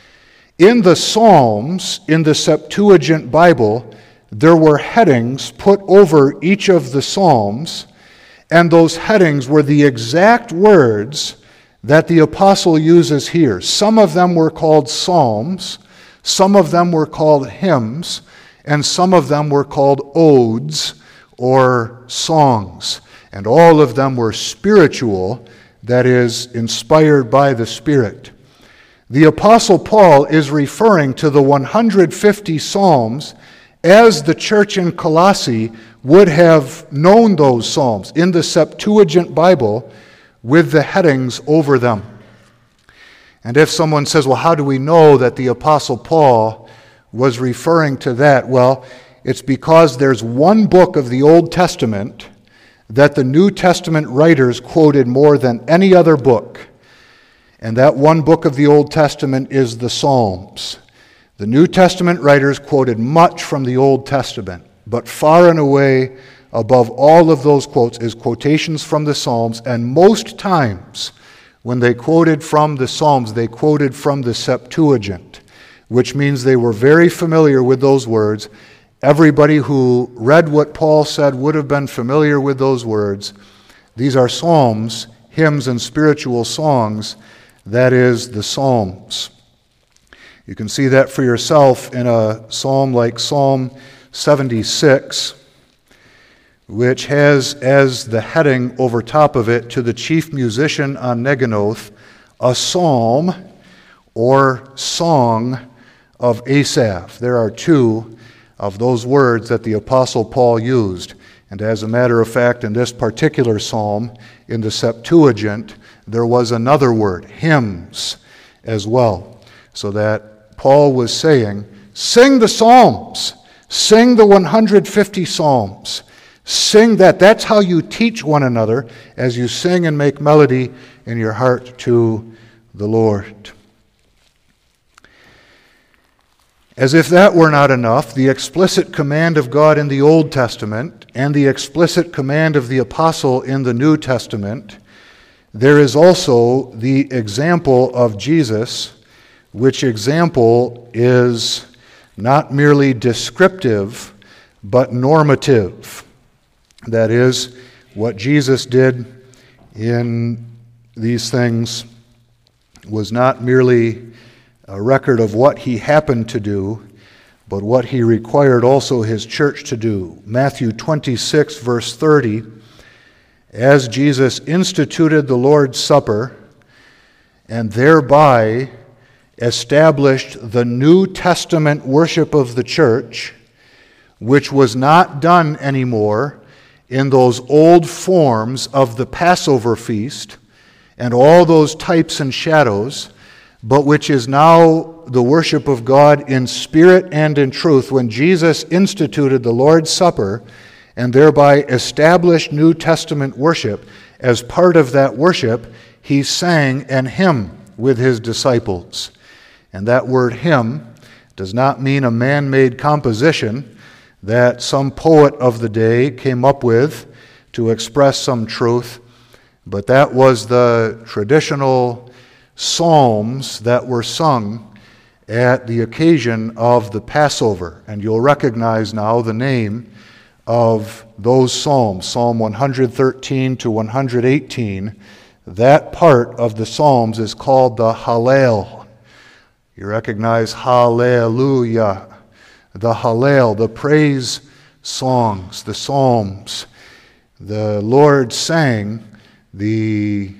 Speaker 1: In the Psalms, in the Septuagint Bible, there were headings put over each of the Psalms, and those headings were the exact words that the apostle uses here. Some of them were called psalms, some of them were called hymns, and some of them were called odes or songs. And all of them were spiritual, that is, inspired by the Spirit. The Apostle Paul is referring to the one hundred fifty psalms as the church in Colossae would have known those psalms in the Septuagint Bible with the headings over them. And if someone says, well, how do we know that the Apostle Paul was referring to that? Well, it's because there's one book of the Old Testament that the New Testament writers quoted more than any other book. And that one book of the Old Testament is the Psalms. The New Testament writers quoted much from the Old Testament, but far and away above all of those quotes is quotations from the Psalms, and most times when they quoted from the Psalms, they quoted from the Septuagint, which means they were very familiar with those words. Everybody who read what Paul said would have been familiar with those words. These are psalms, hymns, and spiritual songs. That is the Psalms. You can see that for yourself in a psalm like Psalm seventy-six, which has as the heading over top of it, to the chief musician on Neginoth, a psalm or song of Asaph. There are two of those words that the Apostle Paul used. And as a matter of fact, in this particular psalm, in the Septuagint, there was another word, hymns, as well. So that Paul was saying, sing the psalms, sing the one hundred fifty psalms, sing that. That's how you teach one another as you sing and make melody in your heart to the Lord. As if that were not enough, the explicit command of God in the Old Testament and the explicit command of the apostle in the New Testament, there is also the example of Jesus, which example is not merely descriptive, but normative. That is, what Jesus did in these things was not merely a record of what he happened to do, but what he required also his church to do. Matthew twenty-six, verse thirty, as Jesus instituted the Lord's Supper and thereby established the New Testament worship of the church, which was not done anymore in those old forms of the Passover feast and all those types and shadows, but which is now the worship of God in spirit and in truth when Jesus instituted the Lord's Supper and thereby established New Testament worship. As part of that worship, he sang an hymn with his disciples. And that word hymn does not mean a man-made composition that some poet of the day came up with to express some truth, but that was the traditional psalms that were sung at the occasion of the Passover. And you'll recognize now the name of those psalms, Psalm one thirteen to one eighteen. That part of the psalms is called the Hallel. You recognize Hallelujah, the Hallel, the praise songs, the psalms. The Lord sang the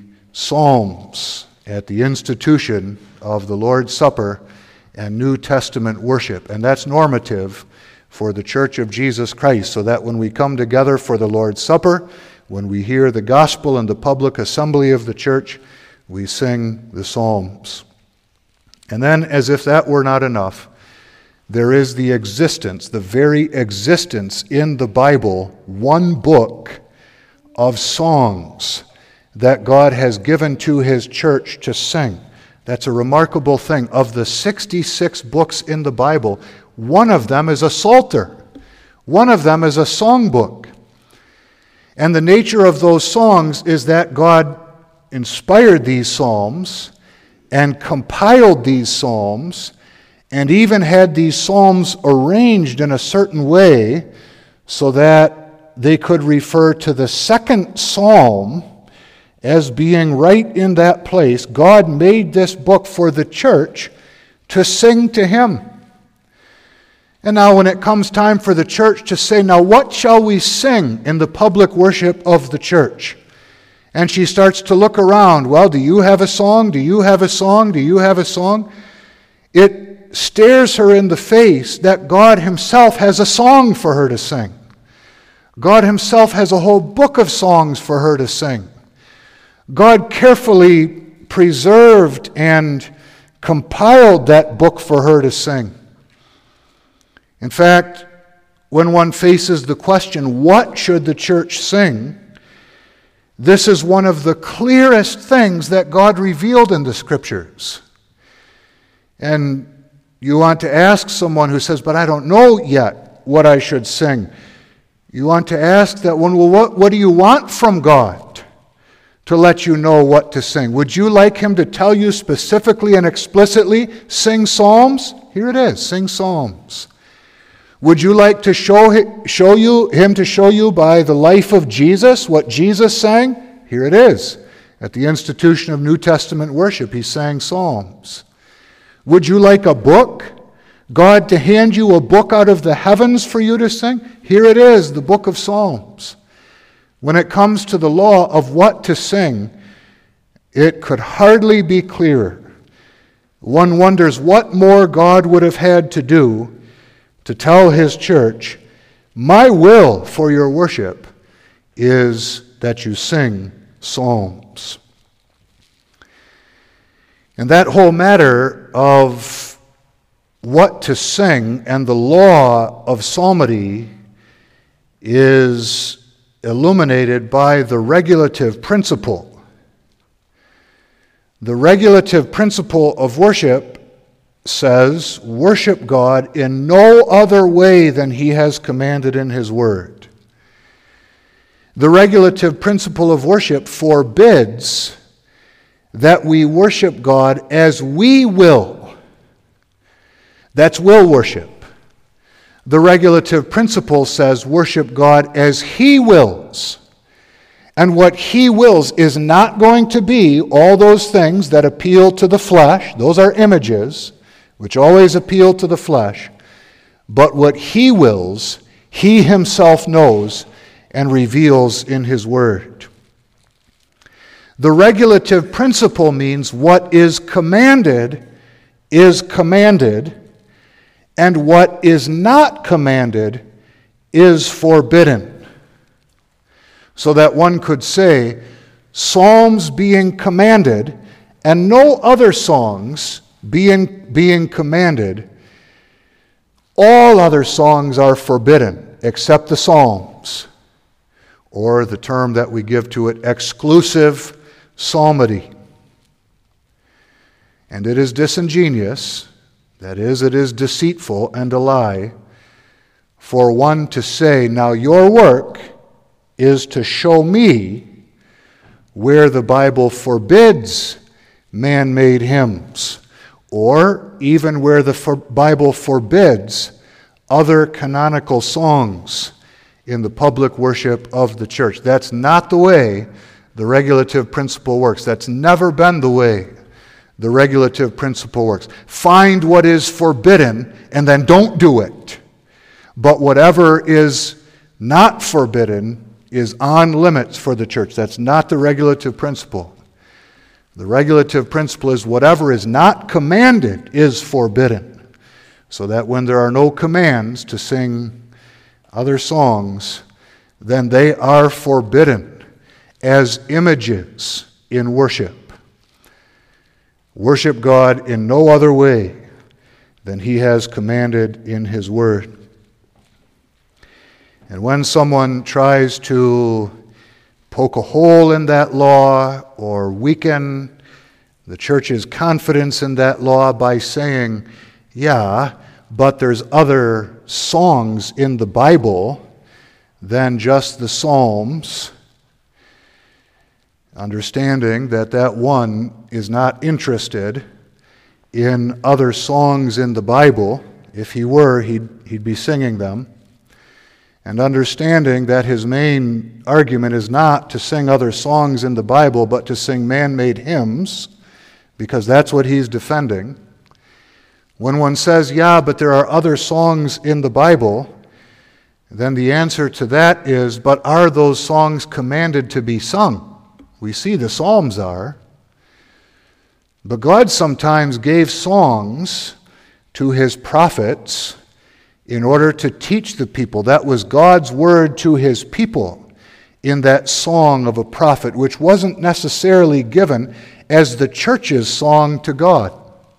Speaker 1: psalms at the institution of the Lord's Supper and New Testament worship. And that's normative for the Church of Jesus Christ, so that when we come together for the Lord's Supper, when we hear the gospel in the public assembly of the church, we sing the psalms. And then, as if that were not enough, there is the existence, the very existence in the Bible, one book of songs that God has given to his church to sing. That's a remarkable thing. Of the sixty-six books in the Bible, one of them is a psalter. One of them is a songbook. And the nature of those songs is that God inspired these psalms and compiled these psalms and even had these psalms arranged in a certain way so that they could refer to the second psalm as being right in that place. God made this book for the church to sing to him. And now when it comes time for the church to say, now what shall we sing in the public worship of the church? And she starts to look around. Well, do you have a song? Do you have a song? Do you have a song? It stares her in the face that God himself has a song for her to sing. God himself has a whole book of songs for her to sing. God carefully preserved and compiled that book for her to sing. In fact, when one faces the question, what should the church sing? This is one of the clearest things that God revealed in the Scriptures. And you want to ask someone who says, but I don't know yet what I should sing. You want to ask that one, well, what, what do you want from God to let you know what to sing? Would you like him to tell you specifically and explicitly, sing psalms? Here it is, sing psalms. Would you like to show, show you him to show you by the life of Jesus what Jesus sang? Here it is. At the institution of New Testament worship, he sang psalms. Would you like a book? God to hand you a book out of the heavens for you to sing? Here it is, the book of Psalms. When it comes to the law of what to sing, it could hardly be clearer. One wonders what more God would have had to do to tell his church, my will for your worship is that you sing psalms. And that whole matter of what to sing and the law of psalmody is illuminated by the regulative principle. The regulative principle of worship says, worship God in no other way than he has commanded in his word. The regulative principle of worship forbids that we worship God as we will. That's will worship. The regulative principle says worship God as he wills. And what he wills is not going to be all those things that appeal to the flesh. Those are images, which always appeal to the flesh. But what he wills, he himself knows and reveals in his word. The regulative principle means what is commanded is commanded, and what is not commanded is forbidden. so that one could say, psalms being commanded, and no other songs being, being commanded, all other songs are forbidden except the psalms, or the term that we give to it, exclusive psalmody. And it is disingenuous, that is, it is deceitful and a lie, for one to say, now your work is to show me where the Bible forbids man-made hymns, or even where the for- Bible forbids other canonical songs in the public worship of the church. That's not the way the regulative principle works. That's never been the way the regulative principle works. Find what is forbidden and then don't do it. But whatever is not forbidden is on limits for the church. That's not the regulative principle. The regulative principle is whatever is not commanded is forbidden, so that when there are no commands to sing other songs, then they are forbidden as images in worship. Worship God in no other way than He has commanded in His Word. And when someone tries to poke a hole in that law or weaken the church's confidence in that law by saying, yeah, but there's other songs in the Bible than just the Psalms, understanding that that one is not interested in other songs in the Bible. If he were, he'd, he'd be singing them. And understanding that his main argument is not to sing other songs in the Bible, but to sing man-made hymns, because that's what he's defending. When one says, yeah, but there are other songs in the Bible, then the answer to that is, but are those songs commanded to be sung? We see the Psalms are. But God sometimes gave songs to His prophets in order to teach the people. That was God's word to His people in that song of a prophet, which wasn't necessarily given as the church's song to God.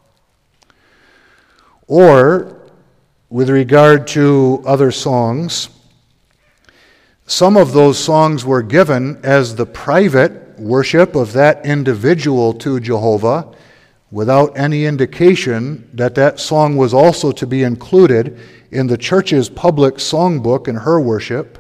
Speaker 1: Or, with regard to other songs, some of those songs were given as the private worship of that individual to Jehovah, without any indication that that song was also to be included in the church's public songbook in her worship.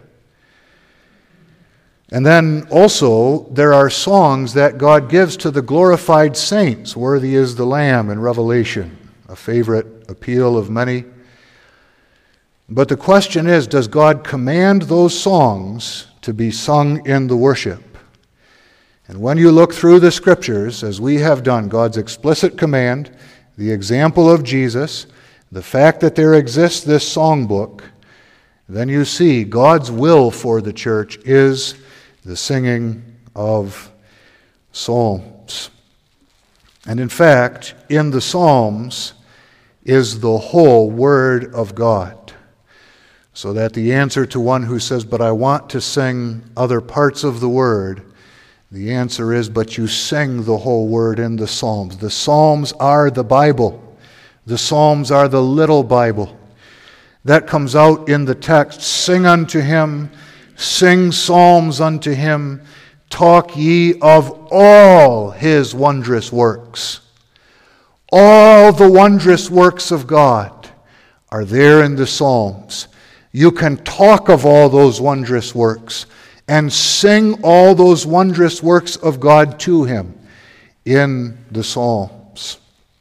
Speaker 1: And then also, there are songs that God gives to the glorified saints. Worthy is the Lamb in Revelation, a favorite appeal of many. But the question is, does God command those songs to be sung in the worship? And when you look through the Scriptures, as we have done, God's explicit command, the example of Jesus, the fact that there exists this songbook, then you see God's will for the church is the singing of psalms. And in fact, in the Psalms is the whole Word of God. So that the answer to one who says, but I want to sing other parts of the Word, the answer is, but you sing the whole Word in the Psalms. The Psalms are the Bible. The Psalms are the little Bible. That comes out in the text, sing unto Him, sing psalms unto Him, talk ye of all His wondrous works. All the wondrous works of God are there in the Psalms. You can talk of all those wondrous works and sing all those wondrous works of God to Him in the Psalms.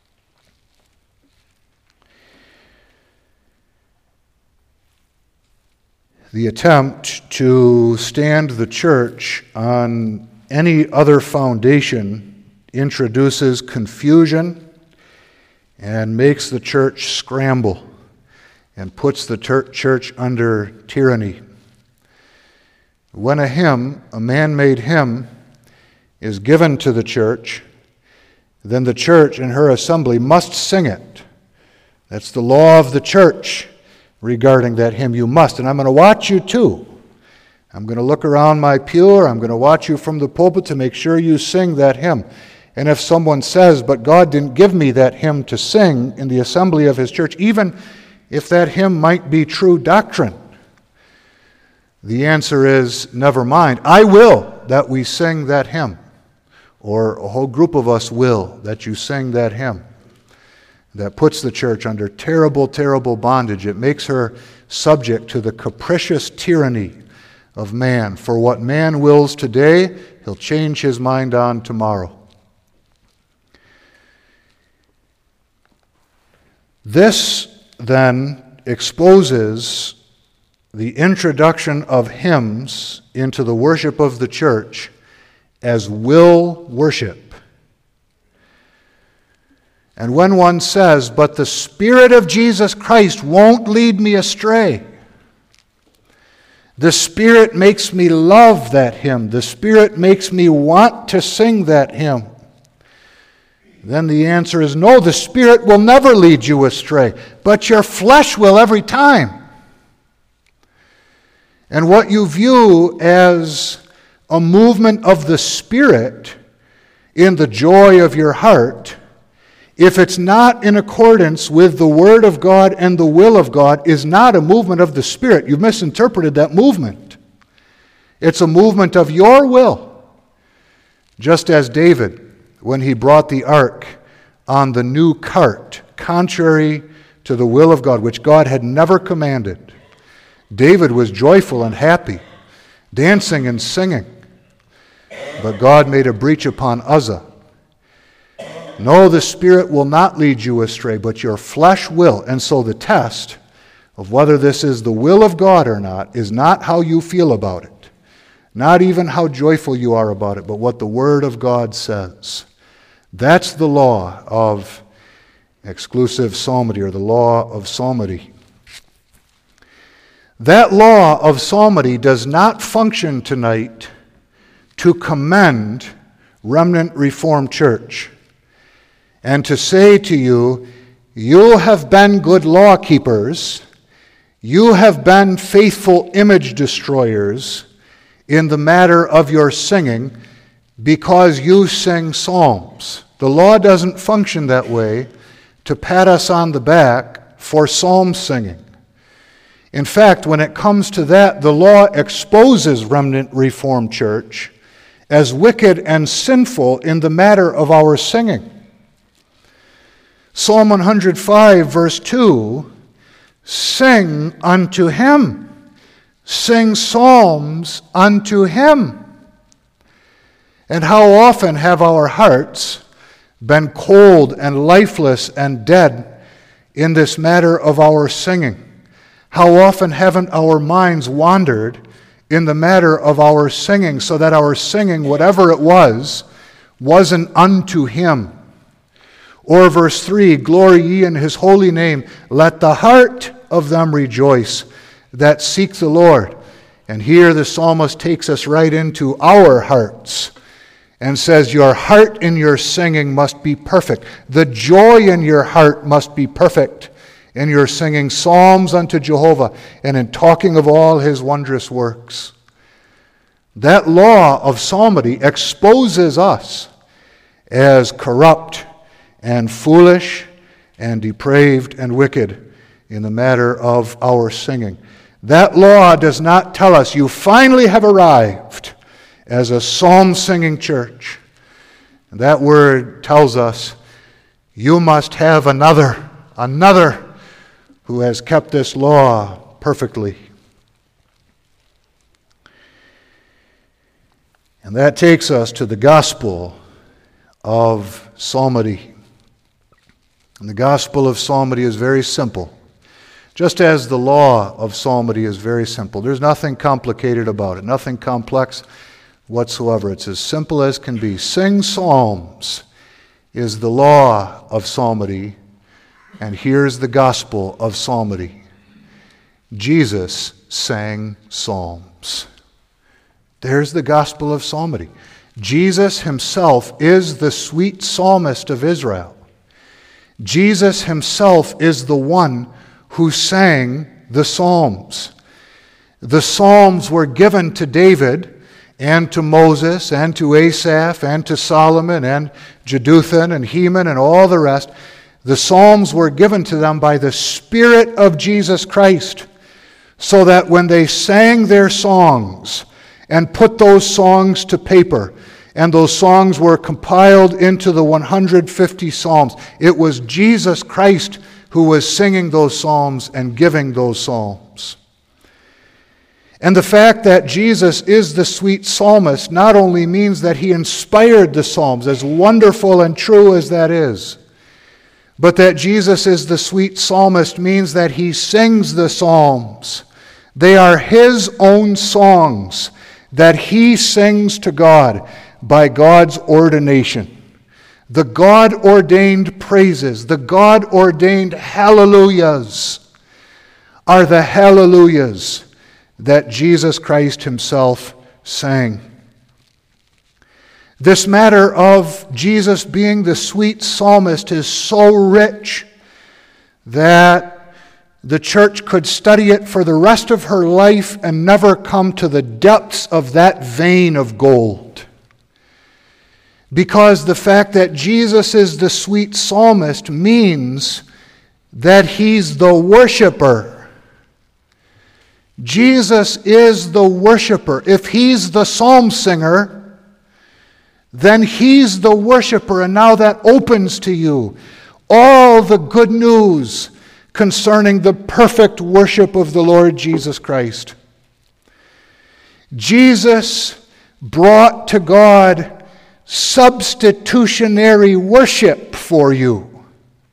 Speaker 1: The attempt to stand the church on any other foundation introduces confusion and makes the church scramble and puts the ter- church under tyranny. When a hymn, a man-made hymn, is given to the church, then the church in her assembly must sing it. That's the law of the church regarding that hymn. You must. And I'm going to watch you too. I'm going to look around my pew, or I'm going to watch you from the pulpit to make sure you sing that hymn. And if someone says, but God didn't give me that hymn to sing in the assembly of his church, even if that hymn might be true doctrine, the answer is, never mind. I will that we sing that hymn, or a whole group of us will that you sing that hymn. That puts the church under terrible, terrible bondage. It makes her subject to the capricious tyranny of man. For what man wills today, he'll change his mind on tomorrow. This then exposes the introduction of hymns into the worship of the church as will worship. And when one says, but the Spirit of Jesus Christ won't lead me astray, the Spirit makes me love that hymn, the Spirit makes me want to sing that hymn, then the answer is no, the Spirit will never lead you astray, but your flesh will every time. And what you view as a movement of the Spirit in the joy of your heart, if it's not in accordance with the Word of God and the will of God, is not a movement of the Spirit. You've misinterpreted that movement. It's a movement of your will. Just as David, when he brought the ark on the new cart, contrary to the will of God, which God had never commanded, David was joyful and happy, dancing and singing. But God made a breach upon Uzzah. No, the Spirit will not lead you astray, but your flesh will. And so the test of whether this is the will of God or not is not how you feel about it, not even how joyful you are about it, but what the Word of God says. That's the law of exclusive psalmody, or the law of psalmody. That law of psalmody does not function tonight to commend Remnant Reformed Church and to say to you, you have been good law keepers, you have been faithful image destroyers in the matter of your singing because you sing psalms. The law doesn't function that way to pat us on the back for psalm singing. In fact, when it comes to that, the law exposes Remnant Reformed Church as wicked and sinful in the matter of our singing. Psalm one hundred five, verse two, sing unto him, sing psalms unto him. And how often have our hearts been cold and lifeless and dead in this matter of our singing? How often haven't our minds wandered in the matter of our singing, so that our singing, whatever it was, wasn't unto him? Or verse three, glory ye in his holy name, let the heart of them rejoice that seek the Lord. And here the psalmist takes us right into our hearts and says, your heart in your singing must be perfect. The joy in your heart must be perfect in your singing psalms unto Jehovah and in talking of all his wondrous works. That law of psalmody exposes us as corrupt and foolish and depraved and wicked in the matter of our singing. That law does not tell us you finally have arrived as a psalm-singing church. That word tells us you must have another, another who has kept this law perfectly. And that takes us to the gospel of psalmody. And the gospel of psalmody is very simple. Just as the law of psalmody is very simple. There's nothing complicated about it, nothing complex whatsoever. It's as simple as can be. Sing psalms is the law of psalmody, and here's the gospel of psalmody. Jesus sang psalms. There's the gospel of psalmody. Jesus himself is the sweet psalmist of Israel. Jesus himself is the one who sang the psalms. The Psalms were given to David and to Moses and to Asaph and to Solomon and Jeduthun and Heman and all the rest. The Psalms were given to them by the Spirit of Jesus Christ, so that when they sang their songs and put those songs to paper, and those songs were compiled into the one hundred fifty Psalms, it was Jesus Christ who was singing those psalms and giving those psalms. And the fact that Jesus is the sweet psalmist not only means that he inspired the psalms, as wonderful and true as that is, but that Jesus is the sweet psalmist means that he sings the psalms. They are his own songs that he sings to God by God's ordination. The God-ordained praises, the God-ordained hallelujahs are the hallelujahs that Jesus Christ himself sang. This matter of Jesus being the sweet psalmist is so rich that the church could study it for the rest of her life and never come to the depths of that vein of gold. Because the fact that Jesus is the sweet psalmist means that he's the worshiper. Jesus is the worshiper. If he's the psalm singer, then he's the worshiper. And now that opens to you all the good news concerning the perfect worship of the Lord Jesus Christ. Jesus brought to God substitutionary worship for you.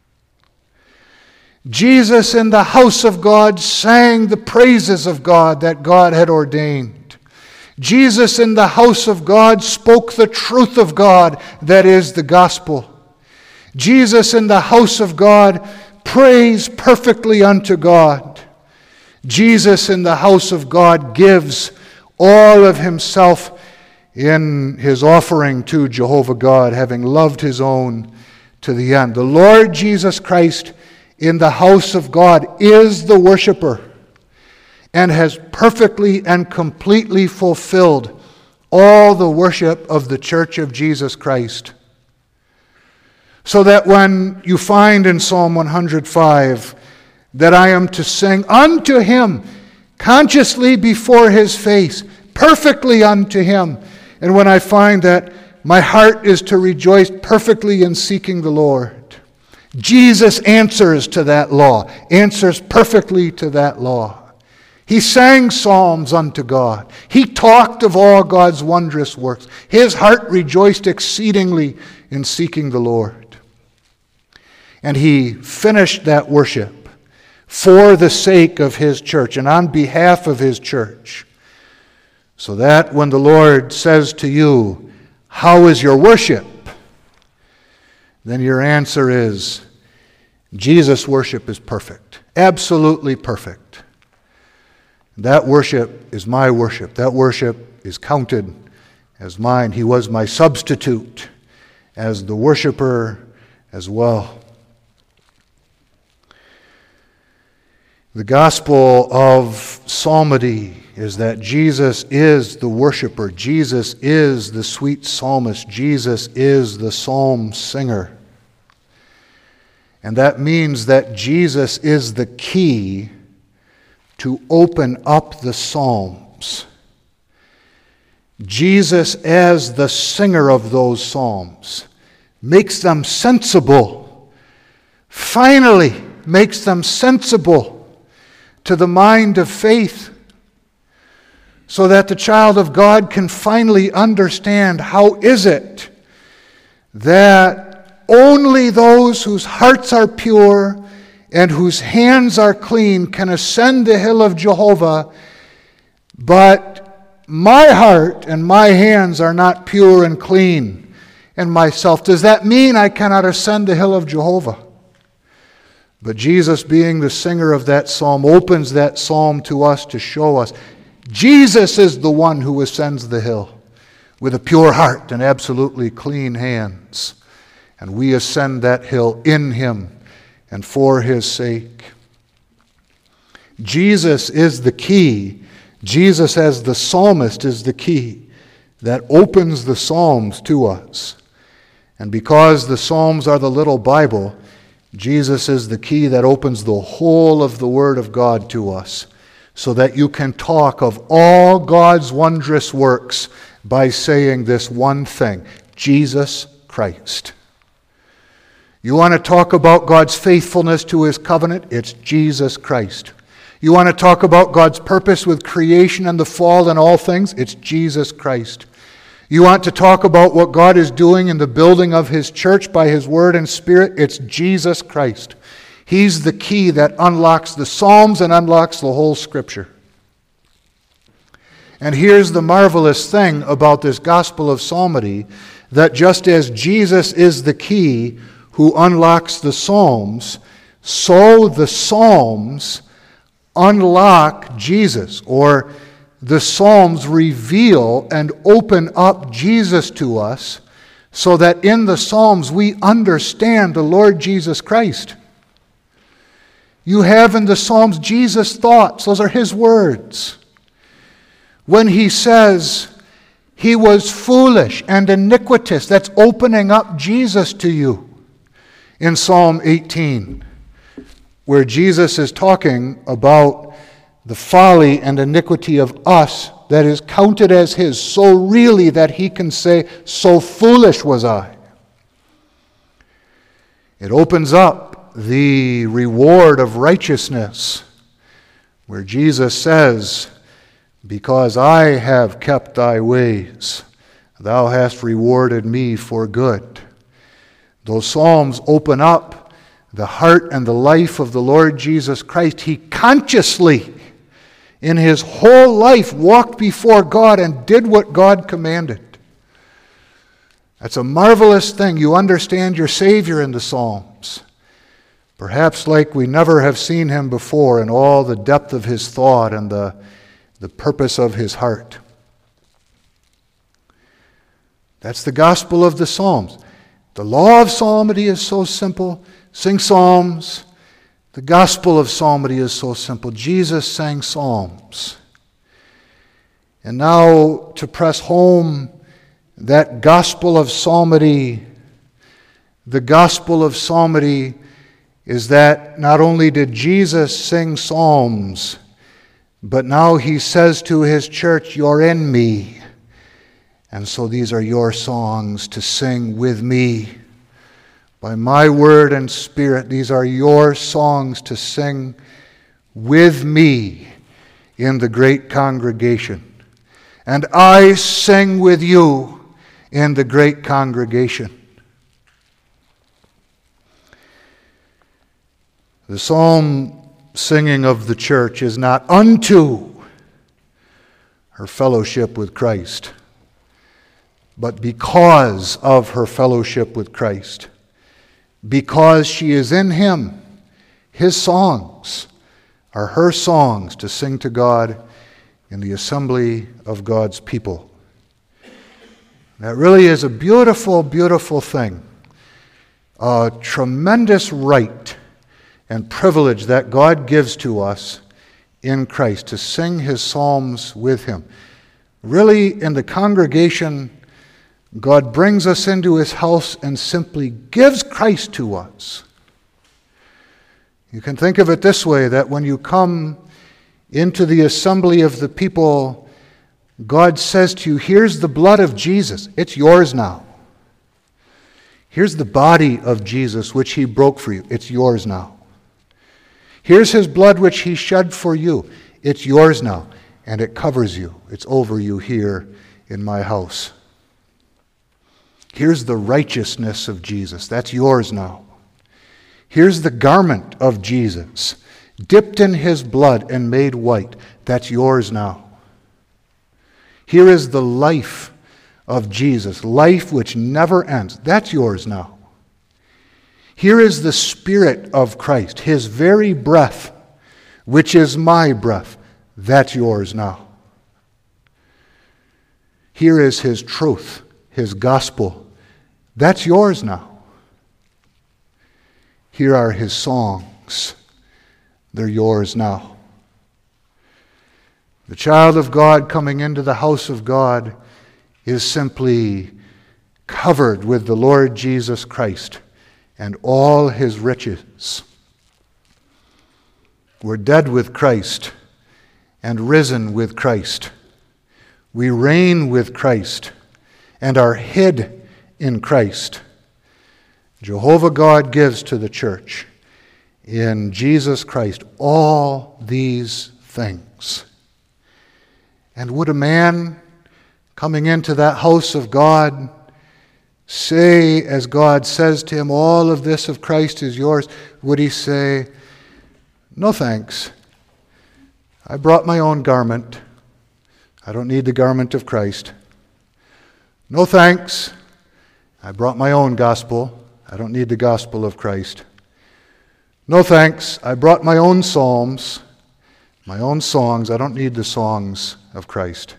Speaker 1: Jesus in the house of God sang the praises of God that God had ordained. Jesus in the house of God spoke the truth of God, that is the gospel. Jesus in the house of God prays perfectly unto God. Jesus in the house of God gives all of himself in his offering to Jehovah God, having loved his own to the end. The Lord Jesus Christ in the house of God is the worshiper, and has perfectly and completely fulfilled all the worship of the church of Jesus Christ. So that when you find in Psalm one hundred five that I am to sing unto him consciously before his face, perfectly unto him, and when I find that my heart is to rejoice perfectly in seeking the Lord, Jesus answers to that law, answers perfectly to that law. He sang psalms unto God. He talked of all God's wondrous works. His heart rejoiced exceedingly in seeking the Lord. And he finished that worship for the sake of his church and on behalf of his church. So that when the Lord says to you, "How is your worship?" then your answer is, Jesus' worship is perfect, absolutely perfect. That worship is my worship. That worship is counted as mine. He was my substitute as the worshiper as well. The gospel of psalmody is that Jesus is the worshiper. Jesus is the sweet psalmist. Jesus is the psalm singer. And that means that Jesus is the key to open up the Psalms. Jesus, as the singer of those Psalms, makes them sensible, finally makes them sensible to the mind of faith, so that the child of God can finally understand how is it that only those whose hearts are pure and whose hands are clean can ascend the hill of Jehovah, but my heart and my hands are not pure and clean in myself. Does that mean I cannot ascend the hill of Jehovah? But Jesus, being the singer of that psalm, opens that psalm to us to show us Jesus is the one who ascends the hill with a pure heart and absolutely clean hands. And we ascend that hill in him and for his sake. Jesus is the key Jesus as the psalmist is the key that opens the Psalms to us. And because the Psalms are the little Bible, Jesus is the key that opens the whole of the Word of God to us, so that you can talk of all God's wondrous works by saying this one thing: Jesus Christ. You want to talk about God's faithfulness to His covenant? It's Jesus Christ. You want to talk about God's purpose with creation and the fall and all things? It's Jesus Christ. You want to talk about what God is doing in the building of His church by His Word and Spirit? It's Jesus Christ. He's the key that unlocks the Psalms and unlocks the whole Scripture. And here's the marvelous thing about this gospel of psalmody, that just as Jesus is the key who unlocks the Psalms, so the Psalms unlock Jesus, or the Psalms reveal and open up Jesus to us, so that in the Psalms we understand the Lord Jesus Christ. You have in the Psalms Jesus' thoughts. Those are His words. When He says He was foolish and iniquitous, that's opening up Jesus to you. In Psalm eighteen, where Jesus is talking about the folly and iniquity of us that is counted as His, so really that He can say, so foolish was I. It opens up the reward of righteousness, where Jesus says, because I have kept thy ways, thou hast rewarded me for good. Those Psalms open up the heart and the life of the Lord Jesus Christ. He consciously, in His whole life, walked before God and did what God commanded. That's a marvelous thing. You understand your Savior in the Psalms, perhaps like we never have seen Him before, in all the depth of His thought and the, the purpose of His heart. That's the gospel of the Psalms. The law of psalmody is so simple. Sing psalms. The gospel of psalmody is so simple. Jesus sang psalms. And now to press home that gospel of psalmody, the gospel of psalmody is that not only did Jesus sing psalms, but now He says to His church, you're in me. And so these are your songs to sing with me. By my word and Spirit, these are your songs to sing with me in the great congregation. And I sing with you in the great congregation. The psalm singing of the church is not unto her fellowship with Christ, but because of her fellowship with Christ. Because she is in Him, His songs are her songs to sing to God in the assembly of God's people. That really is a beautiful, beautiful thing. A tremendous right and privilege that God gives to us in Christ to sing His psalms with Him. Really, in the congregation, God brings us into His house and simply gives Christ to us. You can think of it this way, that when you come into the assembly of the people, God says to you, here's the blood of Jesus. It's yours now. Here's the body of Jesus, which He broke for you. It's yours now. Here's His blood, which He shed for you. It's yours now. And it covers you. It's over you here in my house. Here's the righteousness of Jesus. That's yours now. Here's the garment of Jesus, dipped in His blood and made white. That's yours now. Here is the life of Jesus, life which never ends. That's yours now. Here is the Spirit of Christ, His very breath, which is my breath. That's yours now. Here is His truth, His gospel. That's yours now. Here are His songs. They're yours now. The child of God coming into the house of God is simply covered with the Lord Jesus Christ and all his riches. We're dead with Christ and risen with Christ. We reign with Christ and are hid in Christ. Jehovah God gives to the church in Jesus Christ all these things. And would a man coming into that house of God say, as God says to him, all of this of Christ is yours, would he say, no thanks, I brought my own garment, I don't need the garment of Christ. No thanks, I brought my own gospel, I don't need the gospel of Christ. No thanks, I brought my own psalms, my own songs, I don't need the songs of Christ.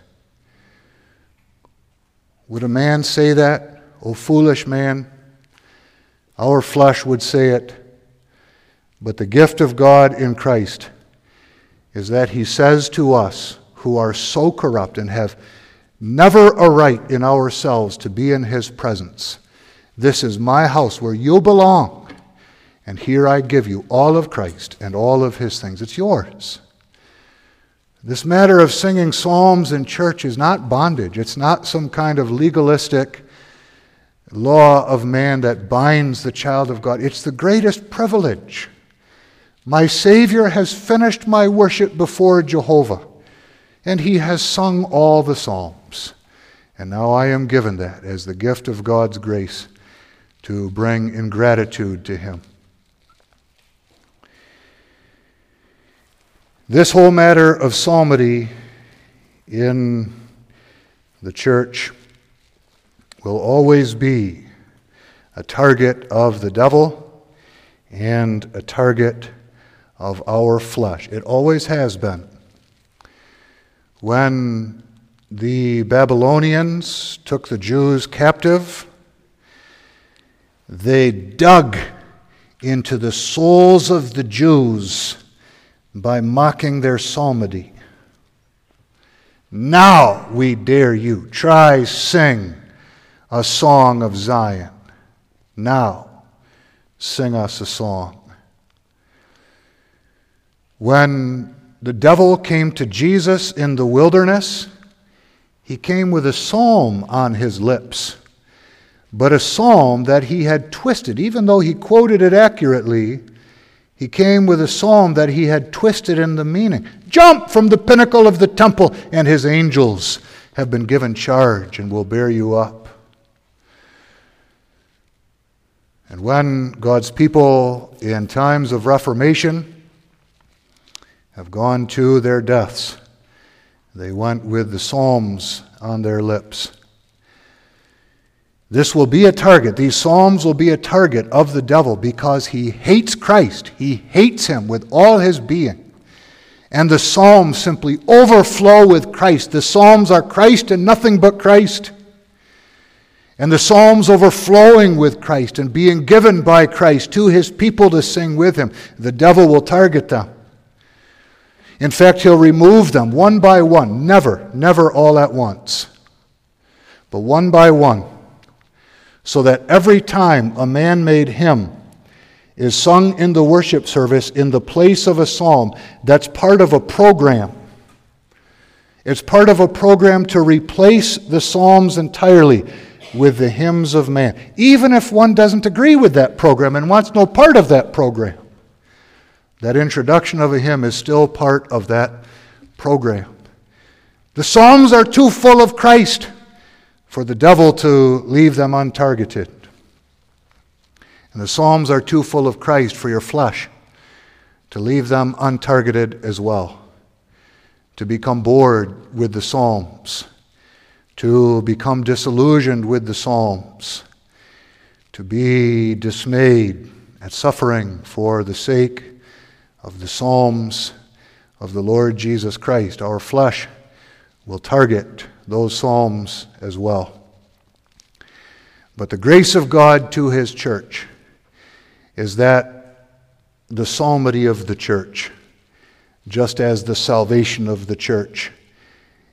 Speaker 1: Would a man say that? O foolish man, our flesh would say it, but the gift of God in Christ is that he says to us who are so corrupt and have never a right in ourselves to be in his presence, this is my house where you belong, and here I give you all of Christ and all of his things. It's yours. This matter of singing psalms in church is not bondage. It's not some kind of legalistic law of man that binds the child of God. It's the greatest privilege. My Savior has finished my worship before Jehovah, and he has sung all the psalms. And now I am given that as the gift of God's grace to bring in gratitude to him. This whole matter of psalmody in the church will always be a target of the devil and a target of our flesh. It always has been. When the Babylonians took the Jews captive, they dug into the souls of the Jews by mocking their psalmody. Now we dare you. Try sing a song of Zion. Now sing us a song. When the devil came to Jesus in the wilderness, he came with a psalm on his lips, but a psalm that he had twisted. Even though he quoted it accurately, he came with a psalm that he had twisted in the meaning. Jump from the pinnacle of the temple, and his angels have been given charge and will bear you up. And when God's people in times of Reformation have gone to their deaths, they went with the psalms on their lips. This will be a target. These psalms will be a target of the devil because he hates Christ. He hates him with all his being. And the psalms simply overflow with Christ. The psalms are Christ and nothing but Christ. And the psalms overflowing with Christ and being given by Christ to his people to sing with him. The devil will target them. In fact, he'll remove them one by one. Never, never all at once. But one by one. So that every time a man-made hymn is sung in the worship service in the place of a psalm, that's part of a program. It's part of a program to replace the psalms entirely with the hymns of man. Even if one doesn't agree with that program and wants no part of that program, that introduction of a hymn is still part of that program. The psalms are too full of Christ for the devil to leave them untargeted. And the psalms are too full of Christ for your flesh to leave them untargeted as well. To become bored with the psalms. To become disillusioned with the psalms. To be dismayed at suffering for the sake of the psalms of the Lord Jesus Christ. Our flesh will target those psalms as well. But the grace of God to his church is that the psalmody of the church, just as the salvation of the church,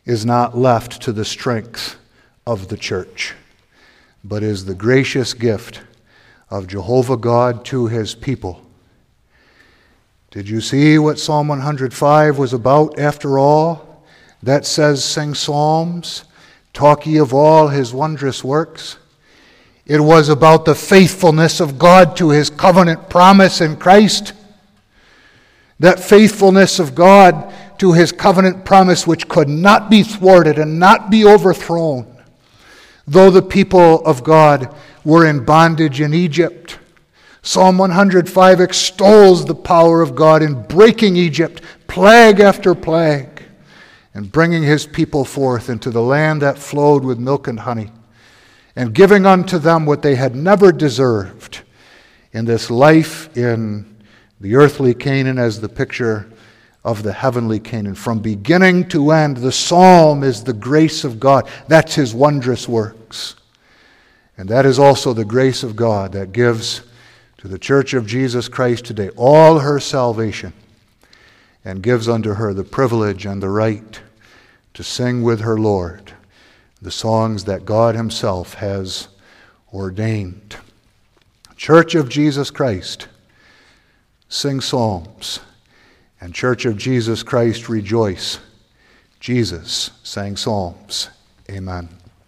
Speaker 1: is not left to the strength of the church, but is the gracious gift of Jehovah God to his people. Did you see what Psalm one hundred five was about after all? That says, sing psalms, talk ye of all his wondrous works. It was about the faithfulness of God to his covenant promise in Christ. That faithfulness of God to his covenant promise which could not be thwarted and not be overthrown. Though the people of God were in bondage in Egypt, Psalm one hundred five extols the power of God in breaking Egypt, plague after plague, and bringing his people forth into the land that flowed with milk and honey, and giving unto them what they had never deserved in this life in the earthly Canaan as the picture of the heavenly Canaan. From beginning to end, the psalm is the grace of God. That's his wondrous works. And that is also the grace of God that gives to the Church of Jesus Christ today all her salvation, and gives unto her the privilege and the right to sing with her Lord the songs that God himself has ordained. Church of Jesus Christ, sing psalms. And Church of Jesus Christ, rejoice. Jesus sang psalms. Amen.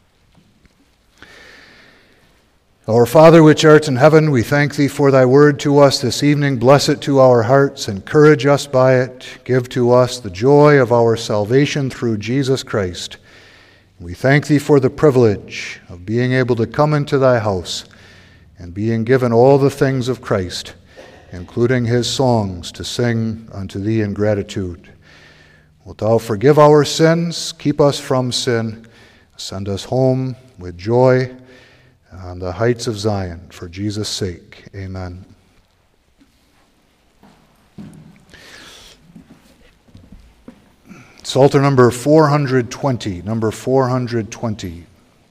Speaker 1: Our Father which art in heaven, we thank thee for thy word to us this evening. Bless it to our hearts. Encourage us by it. Give to us the joy of our salvation through Jesus Christ. We thank thee for the privilege of being able to come into thy house and being given all the things of Christ, including his songs to sing unto thee in gratitude. Wilt thou forgive our sins, keep us from sin, send us home with joy on the heights of Zion, for Jesus' sake. Amen. Psalter number four hundred twenty, number four hundred twenty.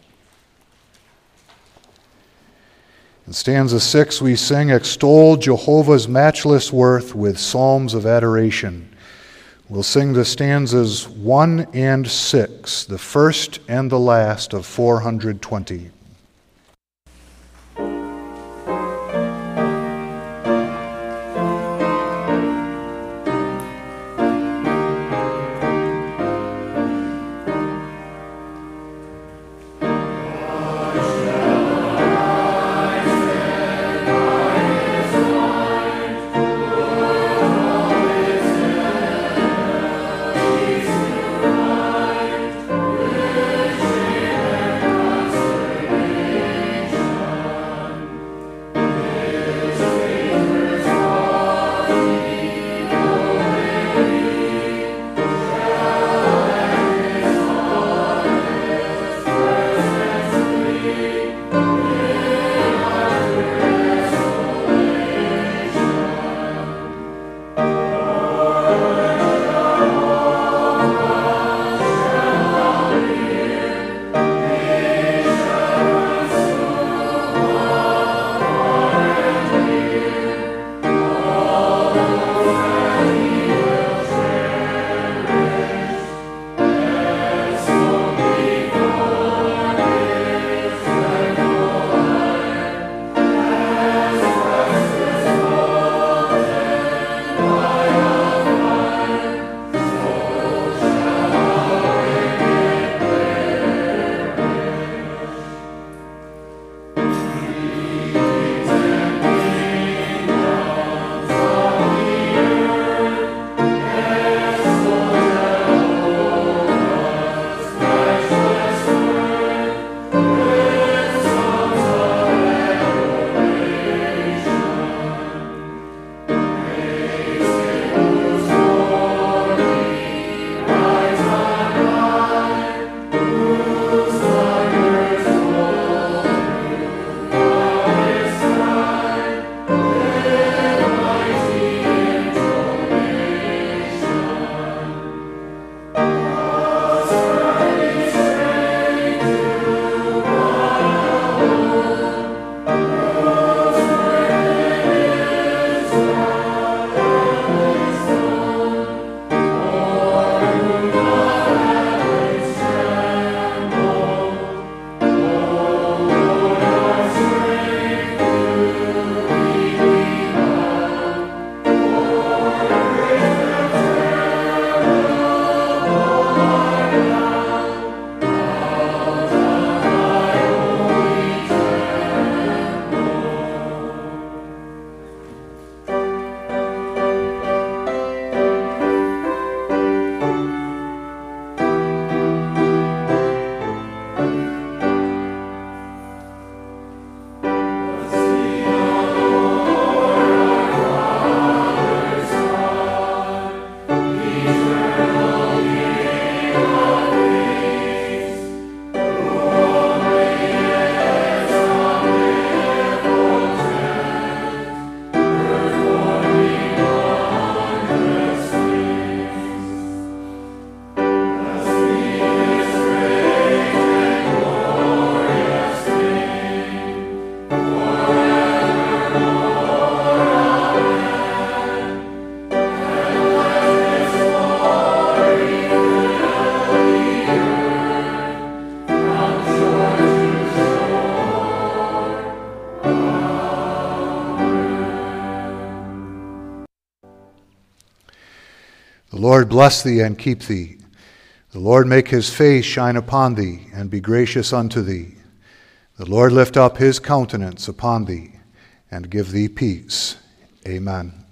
Speaker 1: In stanza six, we sing, extol Jehovah's matchless worth with psalms of adoration. We'll sing the stanzas one and six, the first and the last of four hundred twenty. Lord bless thee and keep thee. The Lord make his face shine upon thee and be gracious unto thee. The Lord lift up his countenance upon thee and give thee peace. Amen.